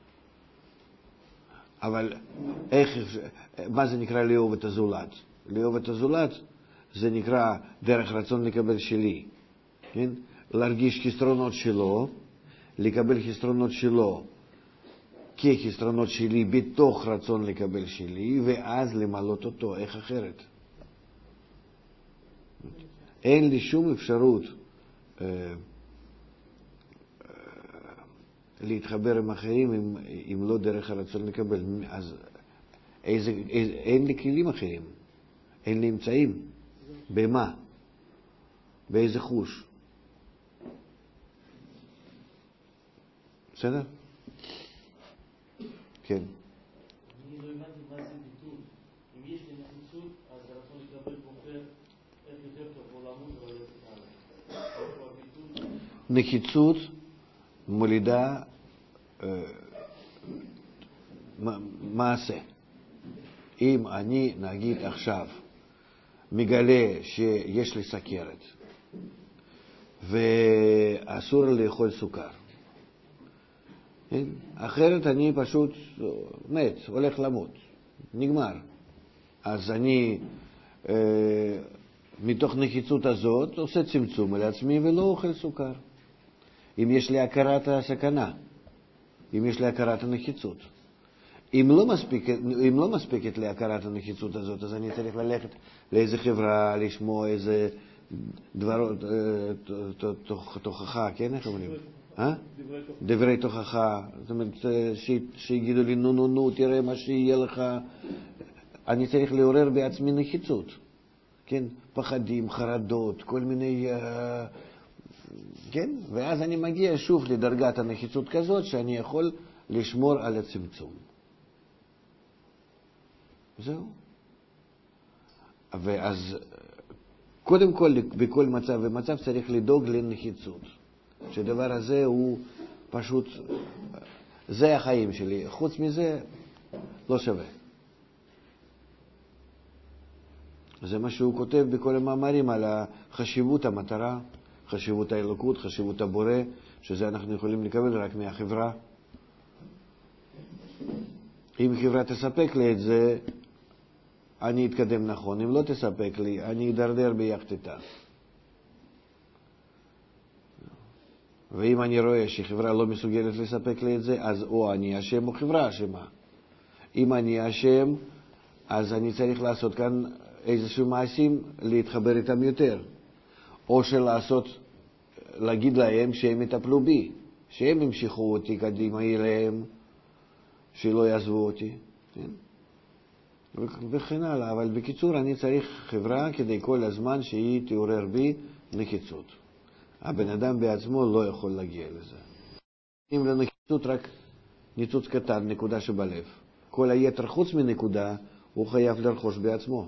אבל מה זה נקרא לאהוב את הזולת? לאהוב את הזולת זה נקרא דרך רצון לקבל שלי. כן? להרגיש חסרונות שלו, לקבל חסרונות שלו כחסרונות שלי בתוך רצון לקבל שלי, ואז למלות אותו. איך אחרת? אין לי שום אפשרות להתחבר עם אחרים אם לא דרך הרצון לקבל. אז אין לי כלים אחרים, אין לי אמצעים. במה? באיזה חוש? בסדר? כן. אני לא הבנתי מה זה ביטול. אם יש לי נחיצות, אז הרצון לקבל בוחר איך יותר טוב או למות או ללכת הלאה. איפה הביטול? נחיצות מולידה מעשה. אם אני נגיד עכשיו מגלה שיש לי סכרת ואסור לאכול סוכר, אחרת אני פשוט מת, הולך למות, נגמר. אז אני מתוך נחיצות הזאת עושה צמצום על עצמי ולא אוכל סוכר. אם יש לי הכרת הסכנה, אם יש לי הכרת הנחיצות. אם לא מספקת לי הכרת הנחיצות הזאת, אז אני צריך ללכת לאיזה חברה, לשמוע איזה דברות תוכחה, כן? איך אומרים? דברי תוכחה. זאת אומרת, שיגידו לי, נו, תראה מה שיהיה לך. אני צריך לעורר בעצמי נחיצות. כן? פחדים, חרדות, כל מיני... כן? ואז אני מגיע שוב לדרגת הנחיצות כזאת שאני יכול לשמור על הצמצום. זהו. ואז קודם כל בכל מצב ומצב צריך לדאוג לנחיצות. שהדבר הזה הוא פשוט, זה החיים שלי. חוץ מזה לא שווה. זה מה שהוא כותב בכל המאמרים על חשיבות המטרה, חשיבות האלוקות, חשיבות הבורא, שזה אנחנו יכולים לקבל רק מהחברה. אם חברה תספק לי את זה, אני אתקדם נכון. אם לא תספק לי, אני אדרדר ביחד. ואם אני רואה שחברה לא מסוגלת לספק לי את זה, אז או אני אשם או חברה אשמה. אם אני אשם, אז אני צריך לעשות כאן איזשהו מעשים, להתחבר איתם יותר. או להגיד להם שהם יטפלו בי, שהם ימשכו אותי קדימה אליהם, שלא יעזבו אותי. כן? וכן הלאה. אבל בקיצור, אני צריך חברה כדי כל הזמן שהיא תעורר בי נחיצות. הבן אדם בעצמו לא יכול להגיע לזה. אם לנחיצות רק ניצוץ קטן, נקודה שבלב. כל היתר חוץ מנקודה הוא חייב לרכוש בעצמו.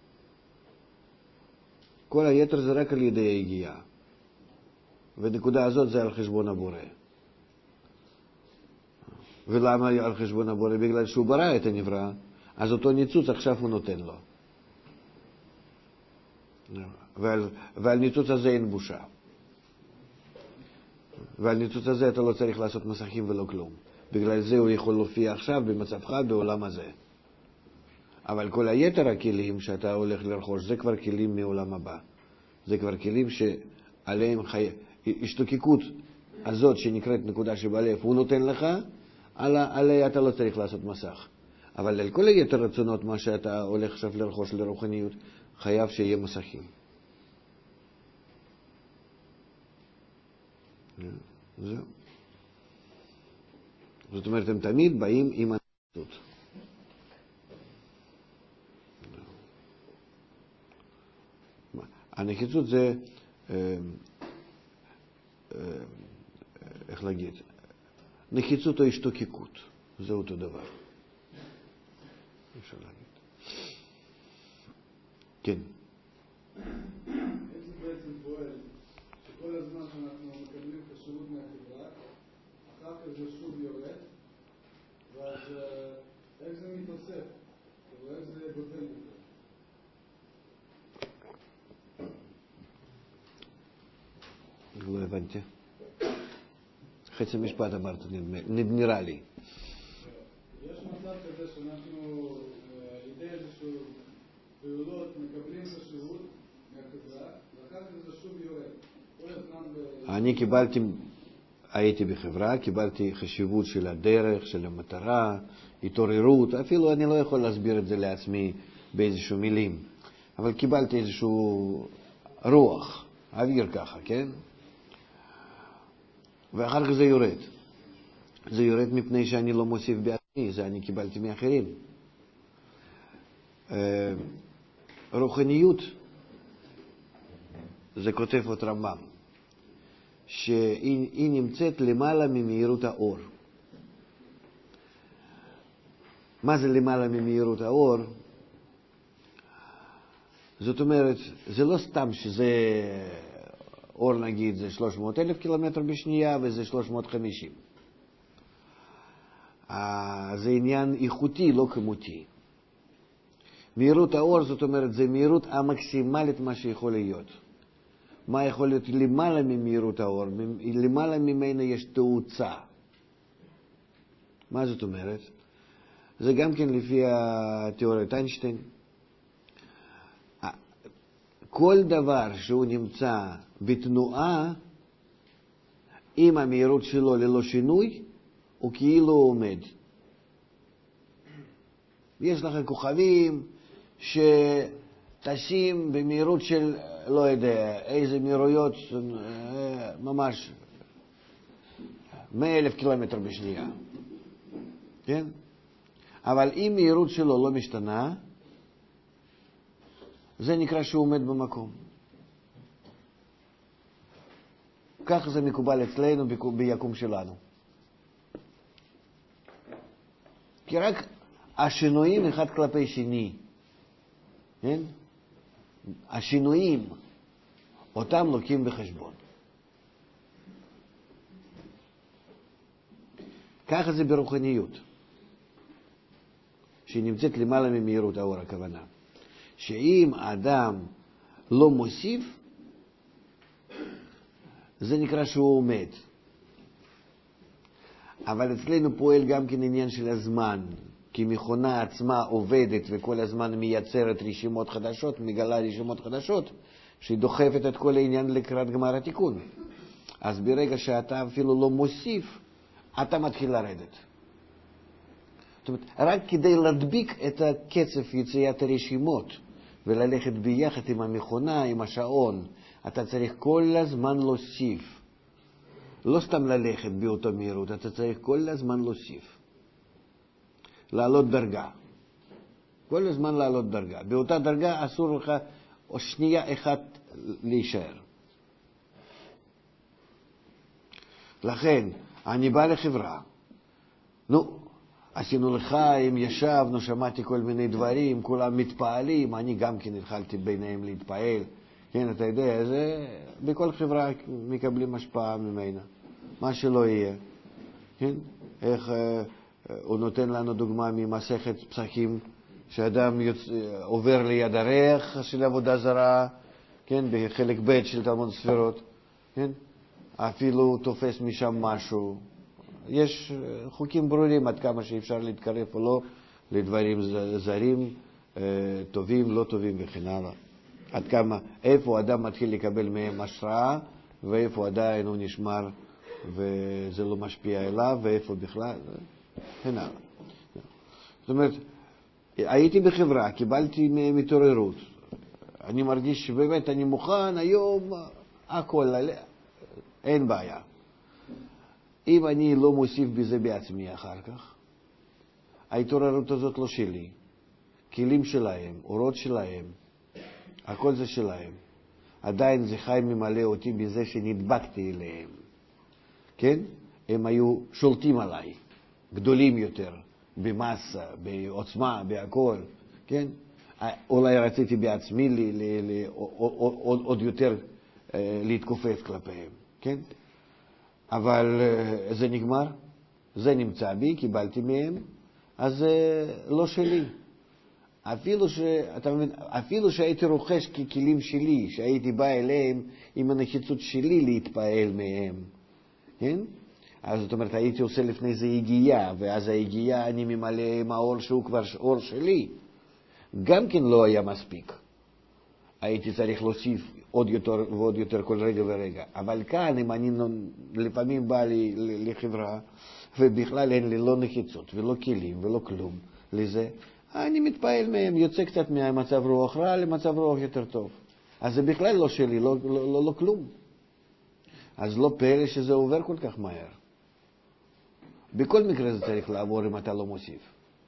כל היתר זה רק על ידי היגיעה. ונקודה הזאת זה על חשבון הבורא. ולמה על חשבון הבורא? בגלל שהוא ברא את הנברא, אז אותו ניצוץ עכשיו הוא נותן לו. ועל ניצוץ הזה אין בושה. ועל ניצוץ הזה אתה לא צריך לעשות מסכים ולא כלום. בגלל זה הוא יכול להופיע עכשיו במצבך בעולם הזה. אבל כל היתר הכלים שאתה הולך לרכוש, זה כבר כלים מעולם הבא. זה כבר כלים שעליהם השתוקקות הזאת שנקראת נקודה שבלב, הוא נותן לך, עליה אתה לא צריך לעשות מסך. אבל על כל היתר רצונות, מה שאתה הולך עכשיו לרכוש לרוחניות, חייב שיהיה מסכים. זהו. זאת אומרת, הם תמיד באים עם הנחיצות. הנחיצות זה, איך להגיד, נחיצות או השתוקקות, זה אותו דבר. אפשר להגיד. כן. איך זה בעצם פועל? שכל הזמן שאנחנו מקבלים את השירות מהחברה, אחר כך זה שוב יורד, ואז איך זה מתאסף? ואיך זה גודל יותר? לא הבנתי. חצי משפט אמרת, נראה לי. יש מצב כזה שאנחנו, על ידי איזשהו פעולות, מקבלים את השירות מהחברה, ואחר כך זה שוב יורד. כל הזמן אני הייתי בחברה, קיבלתי חשיבות של הדרך, של המטרה, התעוררות, אפילו אני לא יכול להסביר את זה לעצמי באיזשהו מילים, אבל קיבלתי איזשהו רוח, אוויר ככה, כן? ואחר כך זה יורד. זה יורד מפני שאני לא מוסיף בעצמי, זה אני קיבלתי מאחרים. רוחניות, זה כותב עוד רמב"ם, שהיא נמצאת למעלה ממהירות האור. מה זה למעלה ממהירות האור? זאת אומרת, זה לא סתם שזה אור, נגיד, זה 300,000 קילומטר בשנייה וזה 350. זה עניין איכותי, לא כמותי. מהירות האור, זאת אומרת, זה מהירות המקסימלית מה שיכול להיות. מה יכול להיות למעלה ממהירות האור? למעלה ממנה יש תאוצה. מה זאת אומרת? זה גם כן לפי התיאוריית איינשטיין. כל דבר שהוא נמצא בתנועה, עם המהירות שלו ללא שינוי, הוא כאילו עומד. יש לך כוכבים שטסים במהירות של, לא יודע, איזה מהירויות, ממש 100,000 קילומטר בשנייה. כן? אבל אם מהירות שלו לא משתנה, זה נקרא שהוא עומד במקום. כך זה מקובל אצלנו ביקום שלנו. כי רק השינויים אחד כלפי שני, כן? השינויים, אותם לוקים בחשבון. ככה זה ברוחניות, שנמצאת למעלה ממהירות האור, הכוונה. שאם האדם לא מוסיף, זה נקרא שהוא עומד. אבל אצלנו פועל גם כן עניין של הזמן, כי מכונה עצמה עובדת וכל הזמן מייצרת רשימות חדשות, מגלה רשימות חדשות, שהיא דוחפת את כל העניין לקראת גמר התיקון. אז ברגע שאתה אפילו לא מוסיף, אתה מתחיל לרדת. זאת אומרת, רק כדי להדביק את הקצב יציאת הרשימות וללכת ביחד עם המכונה, עם השעון, אתה צריך כל הזמן להוסיף. לא סתם ללכת באותו מהירות, אתה צריך כל הזמן להוסיף. לעלות דרגה. כל הזמן לעלות דרגה. באותה דרגה אסור לך או שנייה אחת להישאר. לכן, אני בא לחברה. עשינו לחיים, ישבנו, שמעתי כל מיני דברים, כולם מתפעלים, אני גם כן התחלתי ביניהם להתפעל. כן, אתה יודע, זה בכל חברה מקבלים השפעה ממנה, מה שלא יהיה. כן? איך הוא נותן לנו דוגמה ממסכת פסחים, שאדם עובר ליד הריח של עבודה זרה, כן, בחלק ב' של תלמוד ספירות, כן, אפילו תופס משם משהו. יש חוקים ברורים עד כמה שאפשר להתקרב או לא לדברים זרים, טובים, לא טובים וכן הלאה. עד כמה, איפה אדם מתחיל לקבל מהם השראה, ואיפה עדיין הוא נשמר וזה לא משפיע אליו, ואיפה בכלל, וכן הלאה. זאת אומרת, הייתי בחברה, קיבלתי מתעוררות. אני מרגיש שבאמת אני מוכן היום, הכל, אין בעיה. אם אני לא מוסיף בזה בעצמי אחר כך, ההתעוררות הזאת לא שלי. כלים שלהם, אורות שלהם, הכל זה שלהם. עדיין זה חי ממלא אותי בזה שנדבקתי אליהם. כן? הם היו שולטים עליי, גדולים יותר, במסה, בעוצמה, בהכל. כן? אולי רציתי בעצמי עוד יותר להתכופף כלפיהם. כן? אבל זה נגמר, זה נמצא בי, קיבלתי מהם, אז זה לא שלי. אפילו שהייתי רוכש ככלים שלי, שהייתי בא אליהם עם הנחיצות שלי להתפעל מהם, כן? אז זאת אומרת, הייתי עושה לפני זה הגיעה, ואז ההגיעה אני ממלא עם האור שהוא כבר אור שלי. גם כן לא היה מספיק. הייתי צריך להוסיף עוד יותר ועוד יותר כל רגע ורגע. אבל כאן, אם אני לפעמים בא לי לחברה, ובכלל אין לי לא נחיצות ולא כלים ולא כלום לזה, אני מתפעל מהם, יוצא קצת מהמצב רוח רע למצב רוח יותר טוב. אז זה בכלל לא שלי, לא כלום. אז לא פלא שזה עובר כל כך מהר. בכל מקרה זה צריך לעבור אם אתה לא מוסיף.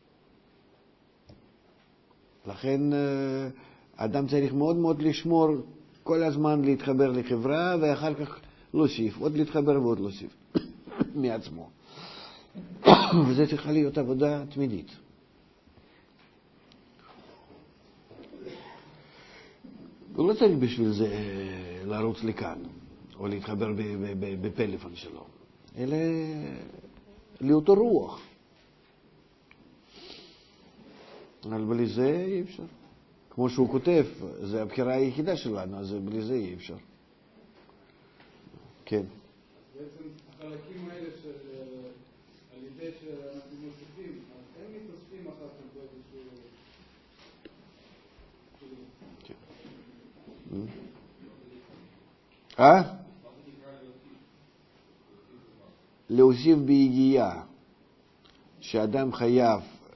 לכן אדם צריך מאוד מאוד לשמור כל הזמן להתחבר לחברה, ואחר כך להוסיף, עוד להתחבר ועוד להוסיף מעצמו. וזה צריכה להיות עבודה תמידית. הוא לא צריך בשביל זה לרוץ לכאן, או להתחבר בפלאפון שלו, אלא לאותו רוח. אבל בלי זה אי אפשר. כמו שהוא כותב, זה הבחירה היחידה שלנו, אז בלי זה אי אפשר. כן. בעצם החלקים האלה על ידי שאנחנו מוסיפים, אז הם מתאספים אחר כך באיזשהו... להוסיף ביגיעה שאדם חייב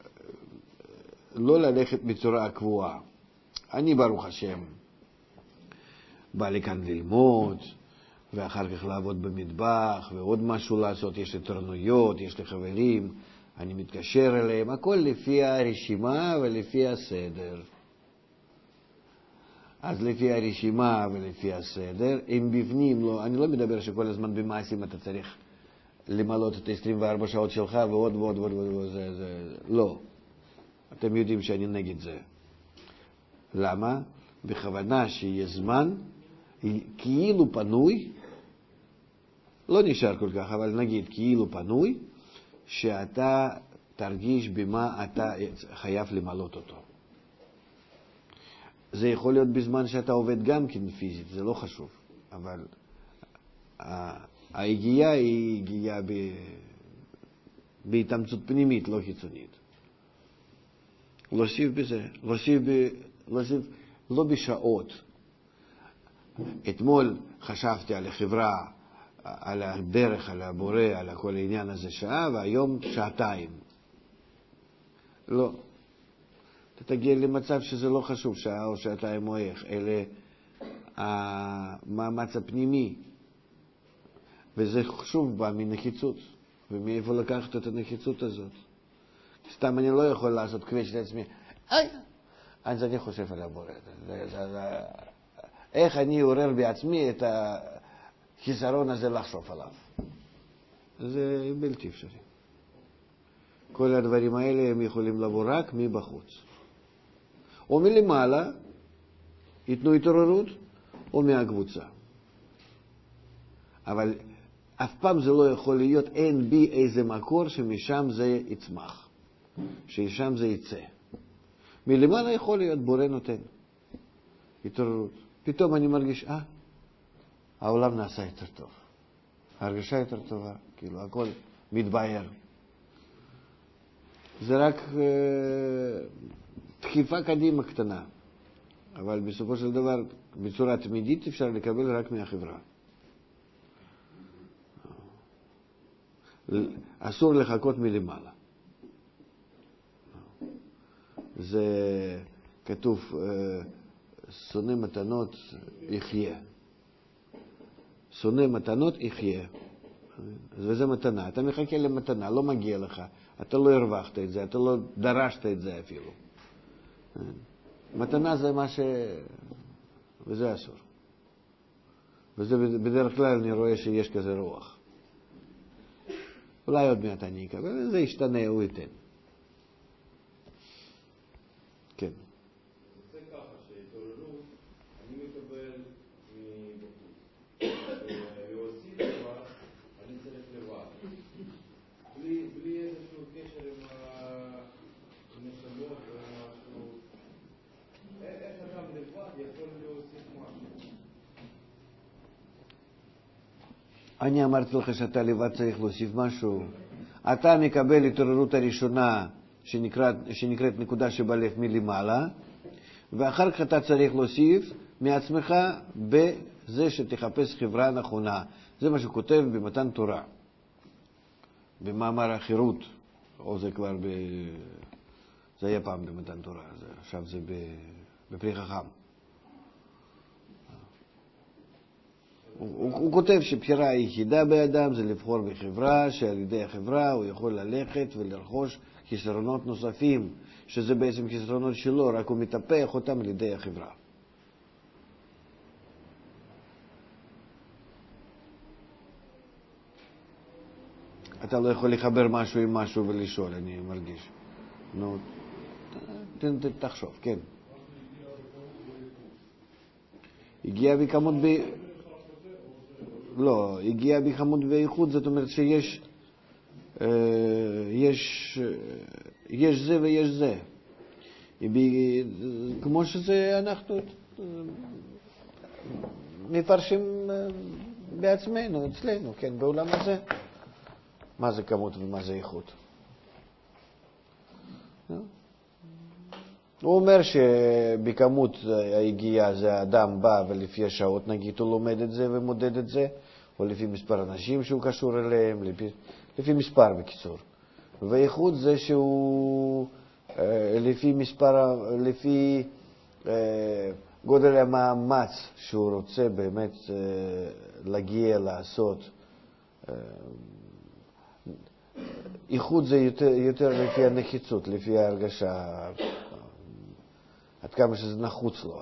לא ללכת בצורה קבועה. אני ברוך השם בא לכאן ללמוד, ואחר כך לעבוד במטבח, ועוד משהו לעשות, יש לי תורנויות, יש לי חברים, אני מתקשר אליהם, הכל לפי הרשימה ולפי הסדר. אז לפי הרשימה ולפי הסדר, הם בפנים, לא, אני לא מדבר שכל הזמן במעשים אתה צריך למלות את 24 שעות שלך ועוד ועוד ועוד ועוד, לא. אתם יודעים שאני נגד זה. למה? בכוונה שיהיה זמן, כאילו פנוי, לא נשאר כל כך, אבל נגיד כאילו פנוי, שאתה תרגיש במה אתה חייב למלות אותו. זה יכול להיות בזמן שאתה עובד גם כן פיזית, זה לא חשוב, אבל ההגיעה היא הגיעה בהתאמצות פנימית, לא חיצונית. להוסיף בזה, להוסיף לא בשעות. אתמול חשבתי על החברה, על הדרך, על הבורא, על כל העניין הזה שעה, והיום שעתיים. לא. אתה תגיע למצב שזה לא חשוב, שעה או שעתיים או איך, אלה המאמץ הפנימי. וזה חשוב בה מנחיצות, ומאיפה לקחת את הנחיצות הזאת. סתם אני לא יכול לעשות קווץ' לעצמי, אז אני חושב על הבורא. איך אני עורר בעצמי את החיסרון הזה לחשוב עליו? זה בלתי אפשרי. כל הדברים האלה הם יכולים לבוא רק מבחוץ. או מלמעלה, ייתנו התעוררות, או מהקבוצה. אבל אף פעם זה לא יכול להיות, אין בי איזה מקור שמשם זה יצמח, שמשם זה יצא. מלמעלה יכול להיות בורא נותן התעוררות. פתאום אני מרגיש, העולם נעשה יותר טוב. ההרגשה יותר טובה, כאילו הכל מתבהר. זה רק דחיפה קדימה קטנה. אבל בסופו של דבר, בצורה תמידית אפשר לקבל רק מהחברה. אסור לחכות מלמעלה. זה כתוב, שונא מתנות יחיה. שונא מתנות יחיה. וזה מתנה. אתה מחכה למתנה, לא מגיע לך. אתה לא הרווחת את זה, אתה לא דרשת את זה אפילו. מתנה זה מה וזה אסור. וזה בדרך כלל אני רואה שיש כזה רוח. אולי עוד מעט אני אקבל, זה ישתנה, הוא ייתן. כן. זה ככה, שהתעוררות, אני מקבל מבחוץ. ולהוסיף דבר, אני צריך לבד. בלי איזשהו קשר עם הנשמות או משהו. איך אדם לבד יכול להוסיף משהו? אני אמרתי לך שאתה לבד צריך להוסיף משהו. אתה מקבל התעוררות הראשונה שנקראת נקודה שבלב מלמעלה, ואחר כך אתה צריך להוסיף מעצמך בזה שתחפש חברה נכונה. זה מה שכותב במתן תורה. במאמר החירות, או זה כבר זה היה פעם במתן תורה, עכשיו זה בפרי חכם. הוא כותב שבחירה היחידה באדם זה לבחור בחברה, שעל ידי החברה הוא יכול ללכת ולרכוש חסרונות נוספים, שזה בעצם חסרונות שלו, רק הוא מטפח אותם על ידי החברה. אתה לא יכול לחבר משהו עם משהו ולשאול, אני מרגיש. נו, תחשוב, כן. הגיע בכמות לא, הגיע בכמות באיכות, זאת אומרת שיש יש זה ויש זה. כמו שזה אנחנו מפרשים בעצמנו, אצלנו, כן, בעולם הזה. מה זה כמות ומה זה איכות? הוא אומר שבכמות ההגיעה זה האדם בא ולפי השעות נגיד הוא לומד את זה ומודד את זה, או לפי מספר אנשים שהוא קשור אליהם, לפי מספר בקיצור. ואיכות זה שהוא לפי גודל המאמץ שהוא רוצה באמת להגיע לעשות. איכות זה יותר לפי הנחיצות, לפי ההרגשה, עד כמה שזה נחוץ לו,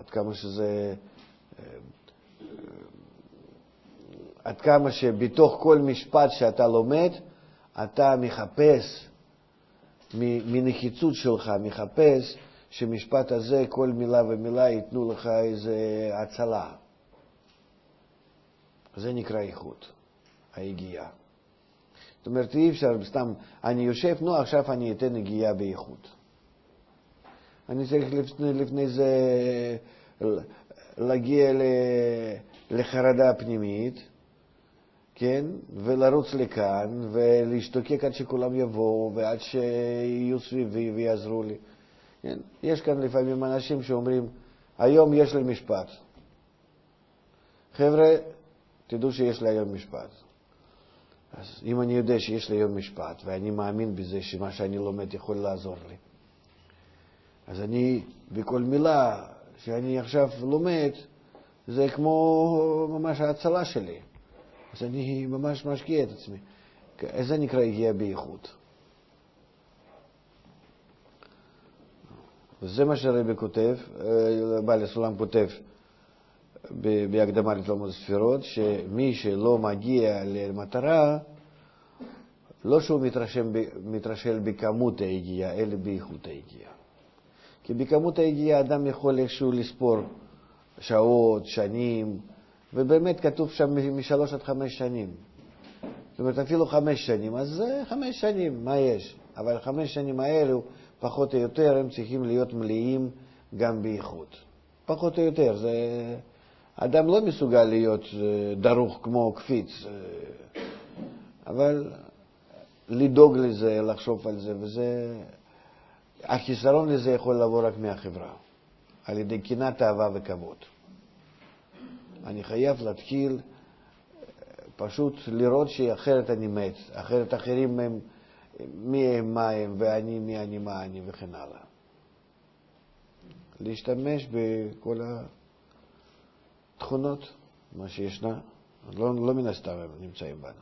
עד כמה שבתוך כל משפט שאתה לומד, אתה מחפש, מנחיצות שלך, מחפש שמשפט הזה, כל מילה ומילה ייתנו לך איזה הצלה. זה נקרא איכות, ההגיעה. זאת אומרת, אי אפשר, סתם, אני יושב, עכשיו אני אתן הגיעה באיכות. אני צריך לפני זה להגיע לחרדה פנימית, כן? ולרוץ לכאן, ולהשתוקק עד שכולם יבואו, ועד שיהיו סביבי ויעזרו לי. כן? יש כאן לפעמים אנשים שאומרים, היום יש לי משפט. חבר'ה, תדעו שיש לי היום משפט. אז אם אני יודע שיש לי היום משפט, ואני מאמין בזה שמה שאני לומד יכול לעזור לי, אז אני, בכל מילה שאני עכשיו לומד, זה כמו ממש ההצלה שלי. אז אני ממש משקיע את עצמי. זה נקרא הגיעה באיכות. וזה מה שהרבי כותב, בעל הסולם כותב בהקדמה לתלמוד הספירות, שמי שלא מגיע למטרה, לא שהוא מתרשל בכמות ההגיעה, אלא באיכות ההגיעה. כי בכמות ההגיעה אדם יכול איכשהו לספור שעות, שנים, ובאמת כתוב שם מ3 עד 5 שנים. זאת אומרת, אפילו 5 שנים, אז 5 שנים, מה יש? אבל 5 שנים האלו, פחות או יותר הם צריכים להיות מלאים גם באיכות. פחות או יותר, אדם לא מסוגל להיות דרוך כמו קפיץ, אבל לדאוג לזה, לחשוב על זה, החיסרון לזה יכול לבוא רק מהחברה, על ידי קנאת אהבה וכבוד. אני חייב להתחיל פשוט לראות שאחרת אני מת, אחרת אחרים הם מי הם מה הם, ואני מי אני מה אני וכן הלאה. להשתמש בכל התכונות, מה שישנה, לא מן הסתם הם נמצאים בנו.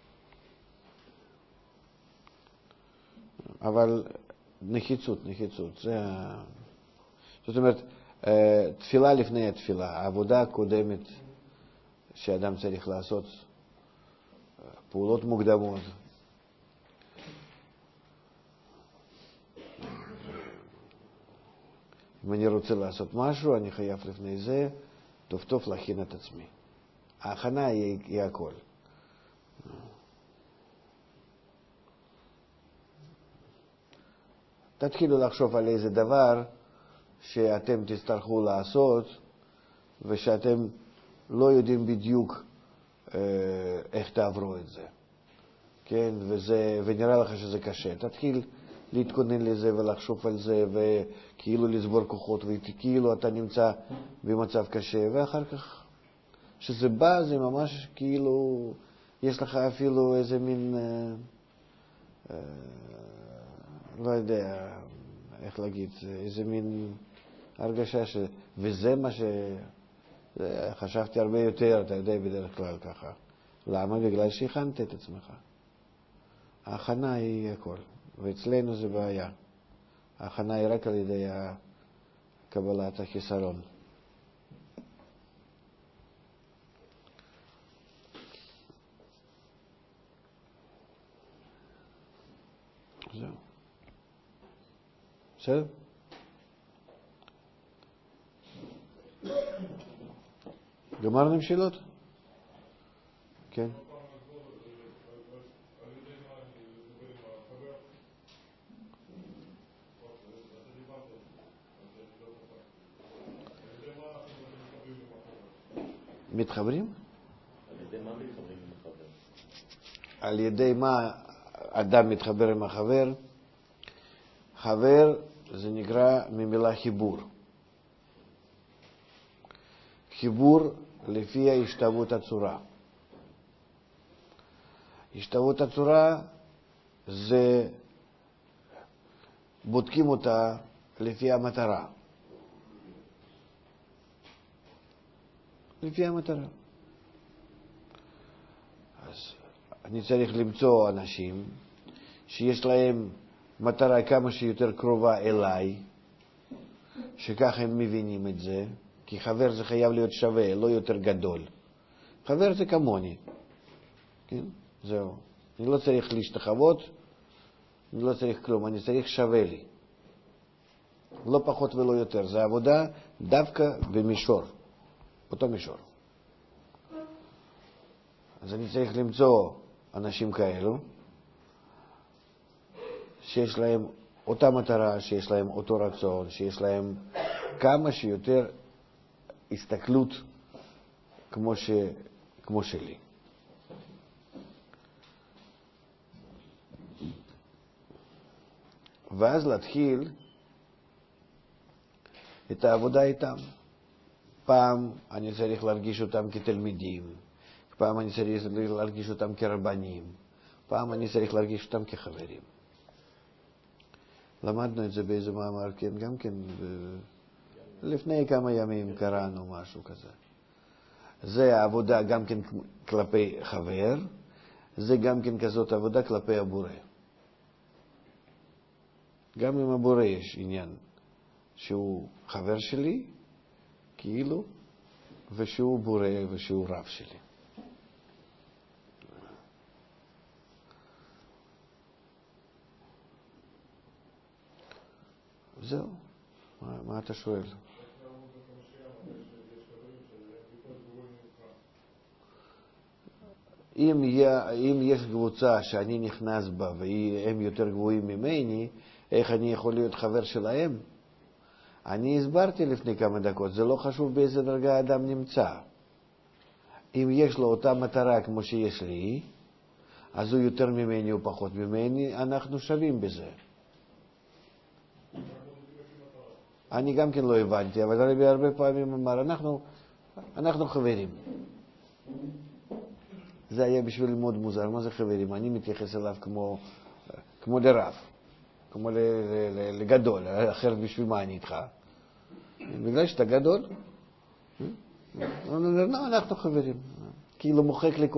אבל נחיצות, זאת אומרת, תפילה לפני התפילה, העבודה הקודמת שאדם צריך לעשות, פעולות מוקדמות. אם אני רוצה לעשות משהו, אני חייב לפני זה טוב להכין את עצמי. ההכנה היא הכל. תתחילו לחשוב על איזה דבר שאתם תצטרכו לעשות ושאתם לא יודעים בדיוק איך תעברו את זה. כן? ונראה לך שזה קשה. תתחיל להתכונן לזה ולחשוב על זה וכאילו לסבור כוחות וכאילו אתה נמצא במצב קשה, ואחר כך שזה בא זה ממש כאילו יש לך אפילו איזה מין לא יודע איך להגיד, איזה מין הרגשה וזה מה חשבתי הרבה יותר, אתה יודע בדרך כלל ככה. למה? בגלל שהכנת את עצמך. ההכנה היא הכל, ואצלנו זה בעיה. ההכנה היא רק על ידי קבלת החיסרון. זהו. בסדר? גמרנו עם שאלות? כן. מתחברים? על ידי מה מתחברים עם החבר? על ידי מה אדם מתחבר עם החבר? חבר זה נקרא ממילה חיבור. חיבור לפי השתוות הצורה. השתוות הצורה זה בודקים אותה לפי המטרה. לפי המטרה. אז אני צריך למצוא אנשים שיש להם מטרה כמה שיותר קרובה אליי, שככה הם מבינים את זה, כי חבר זה חייב להיות שווה, לא יותר גדול. חבר זה כמוני. כן? זהו. אני לא צריך להשתחוות, אני לא צריך כלום, אני צריך שווה לי. לא פחות ולא יותר. זה עבודה דווקא במישור, אותו מישור. אז אני צריך למצוא אנשים כאלו, שיש להם אותה מטרה, שיש להם אותו רצון, שיש להם כמה שיותר הסתכלות כמו שלי. ואז להתחיל את העבודה איתם. פעם אני צריך להרגיש אותם כתלמידים, פעם אני צריך להרגיש אותם כרבנים, פעם אני צריך להרגיש אותם כחברים. למדנו את זה באיזה מאמר, כן, גם כן לפני כמה ימים קראנו משהו כזה. זה העבודה גם כן כלפי חבר, זה גם כן כזאת עבודה כלפי הבורא. גם עם הבורא יש עניין שהוא חבר שלי, כאילו, ושהוא בורא ושהוא רב שלי. זהו. מה אתה שואל? אם יש קבוצה שאני נכנס בה והם יותר גבוהים ממני, איך אני יכול להיות חבר שלהם? אני הסברתי לפני כמה דקות, זה לא חשוב באיזה דרגה האדם נמצא. אם יש לו אותה מטרה כמו שיש לי, אז הוא יותר ממני או פחות ממני, אנחנו שווים בזה. אני גם כן לא הבנתי, אבל הרבי הרבה פעמים אמר, אנחנו חברים. זה היה בשביל מאוד מוזר, מה זה חברים? אני מתייחס אליו כמו לרב, כמו לגדול, אחרת בשביל מה אני איתך? בגלל שאתה גדול? לא, אנחנו חברים. כאילו מוחק לי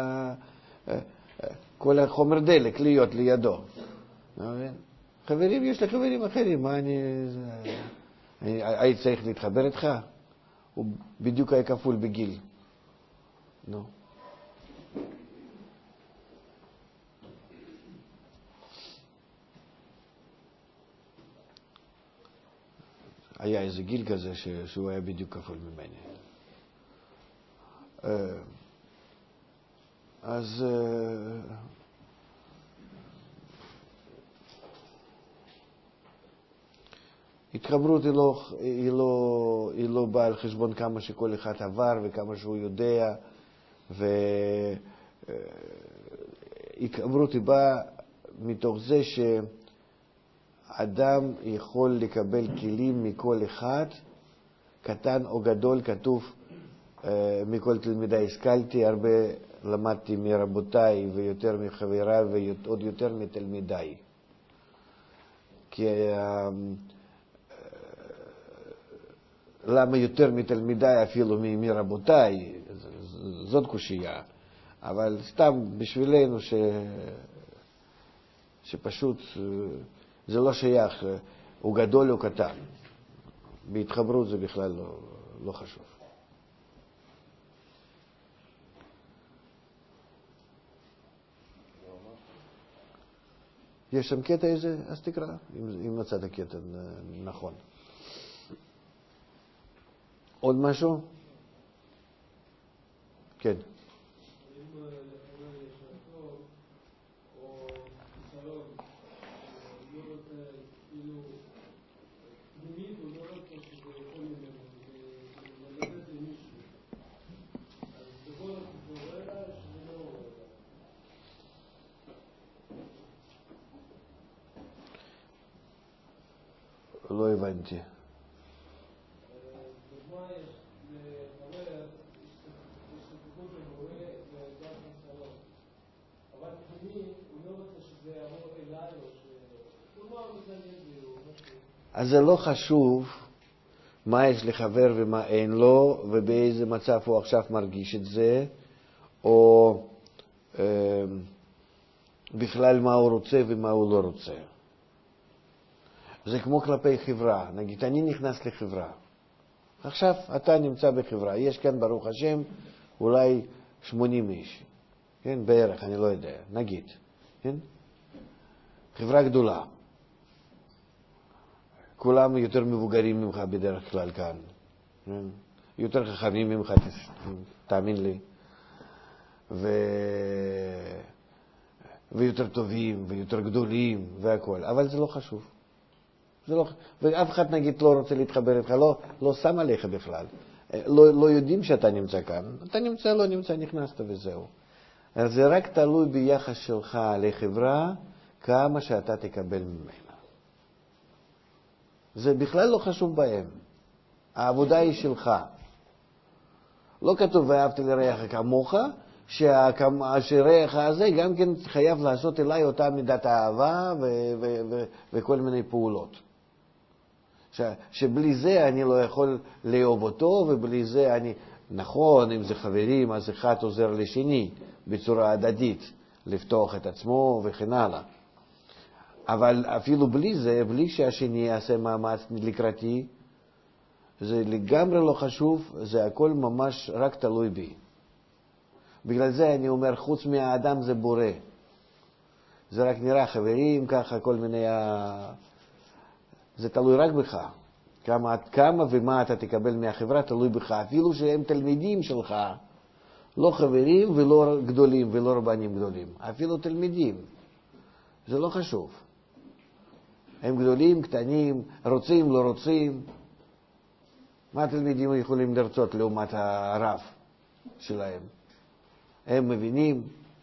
כל החומר דלק להיות לידו. חברים, יש לי חברים אחרים, מה הייתי צריך להתחבר איתך? הוא בדיוק היה כפול בגיל. נו. היה איזה גיל כזה שהוא היה בדיוק כפול ממני. אז התחברות היא לא באה על חשבון כמה שכל אחד עבר וכמה שהוא יודע, והתחברות היא באה מתוך זה שאדם יכול לקבל כלים מכל אחד, קטן או גדול. כתוב מכל תלמידי השכלתי, הרבה למדתי מרבותיי ויותר מחבריי ועוד יותר מתלמידיי. כי למה יותר מתלמידיי אפילו מרבותיי? זאת קושייה. אבל סתם בשבילנו שפשוט זה לא שייך, הוא גדול או קטן. בהתחברות זה בכלל לא חשוב. יש שם קטע איזה? אז תקרא, אם מצאת קטע נכון. עוד משהו? כן. לא הבנתי. אז זה לא חשוב מה יש לחבר ומה אין לו, ובאיזה מצב הוא עכשיו מרגיש את זה, או בכלל מה הוא רוצה ומה הוא לא רוצה. זה כמו כלפי חברה. נגיד, אני נכנס לחברה. עכשיו אתה נמצא בחברה. יש כאן, ברוך השם, אולי 80 איש. כן, בערך, אני לא יודע. נגיד. כן? חברה גדולה. כולם יותר מבוגרים ממך בדרך כלל כאן. כן? יותר חכמים ממך, תאמין לי. ויותר טובים, ויותר גדולים, והכל. אבל זה לא חשוב. ואף אחד נגיד לא רוצה להתחבר איתך, לא שם עליך בכלל. לא יודעים שאתה נמצא כאן. אתה נמצא, לא נמצא, נכנסת וזהו. אז זה רק תלוי ביחס שלך לחברה, כמה שאתה תקבל ממנה. זה בכלל לא חשוב בהם. העבודה היא שלך. לא כתוב ואהבת לרעך כמוך, שהרעך הזה גם כן חייב לעשות אליי אותה מידת האהבה וכל מיני פעולות. שבלי זה אני לא יכול לאהוב אותו, ובלי זה אני, נכון, אם זה חברים, אז אחד עוזר לשני בצורה הדדית, לפתוח את עצמו וכן הלאה. אבל אפילו בלי זה, בלי שהשני יעשה מאמץ לקראתי, זה לגמרי לא חשוב, זה הכל ממש רק תלוי בי. בגלל זה אני אומר, חוץ מהאדם זה בורא. זה רק נראה חברים, ככה כל מיני... זה תלוי רק בך. כמה ומה אתה תקבל מהחברה תלוי בך. אפילו שהם תלמידים שלך, לא חברים ולא גדולים ולא רבנים גדולים. אפילו תלמידים. זה לא חשוב. הם גדולים, קטנים, רוצים, לא רוצים. מה התלמידים יכולים לרצות לעומת הרב שלהם? הם מבינים.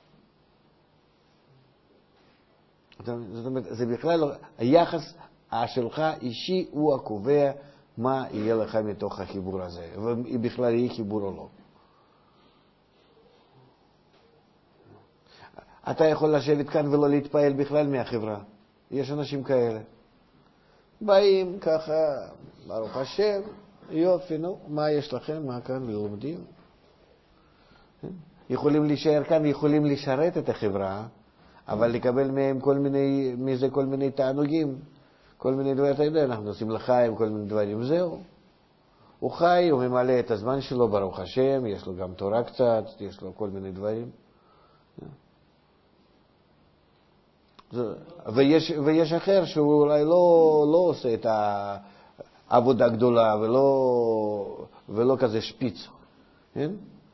זאת אומרת, זה בכלל לא, היחס שלך אישי הוא הקובע מה יהיה לך מתוך החיבור הזה, ואם בכלל יהיה חיבור או לא. אתה יכול לשבת כאן ולא להתפעל בכלל מהחברה. יש אנשים כאלה. באים ככה, ברוך השם, יופי, נו, מה יש לכם, מה כאן, לומדים. יכולים להישאר כאן ויכולים לשרת את החברה, אבל לקבל מהם מזה כל מיני תענוגים, כל מיני דברים, אתה יודע, אנחנו עושים לחיים, כל מיני דברים, זהו. הוא חי, הוא ממלא את הזמן שלו, ברוך השם, יש לו גם תורה קצת, יש לו כל מיני דברים. ויש אחר שהוא אולי לא עושה את העבודה הגדולה ולא כזה שפיץ, כן?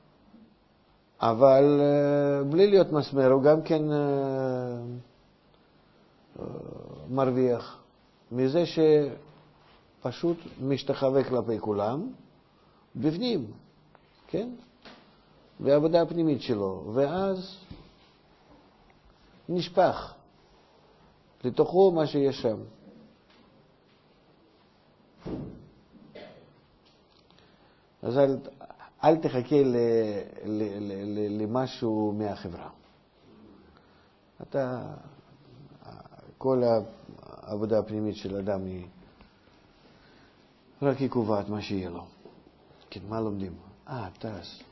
אבל בלי להיות מסמר הוא גם כן מרוויח מזה שפשוט משתחווה כלפי כולם בפנים, כן? והעבודה הפנימית שלו, ואז נשפך לתוכו מה שיש שם. אז אל תחכה למשהו מהחברה. כל העבודה הפנימית של אדם היא רק היא קובעת מה שיהיה לו. כן, מה לומדים? טס.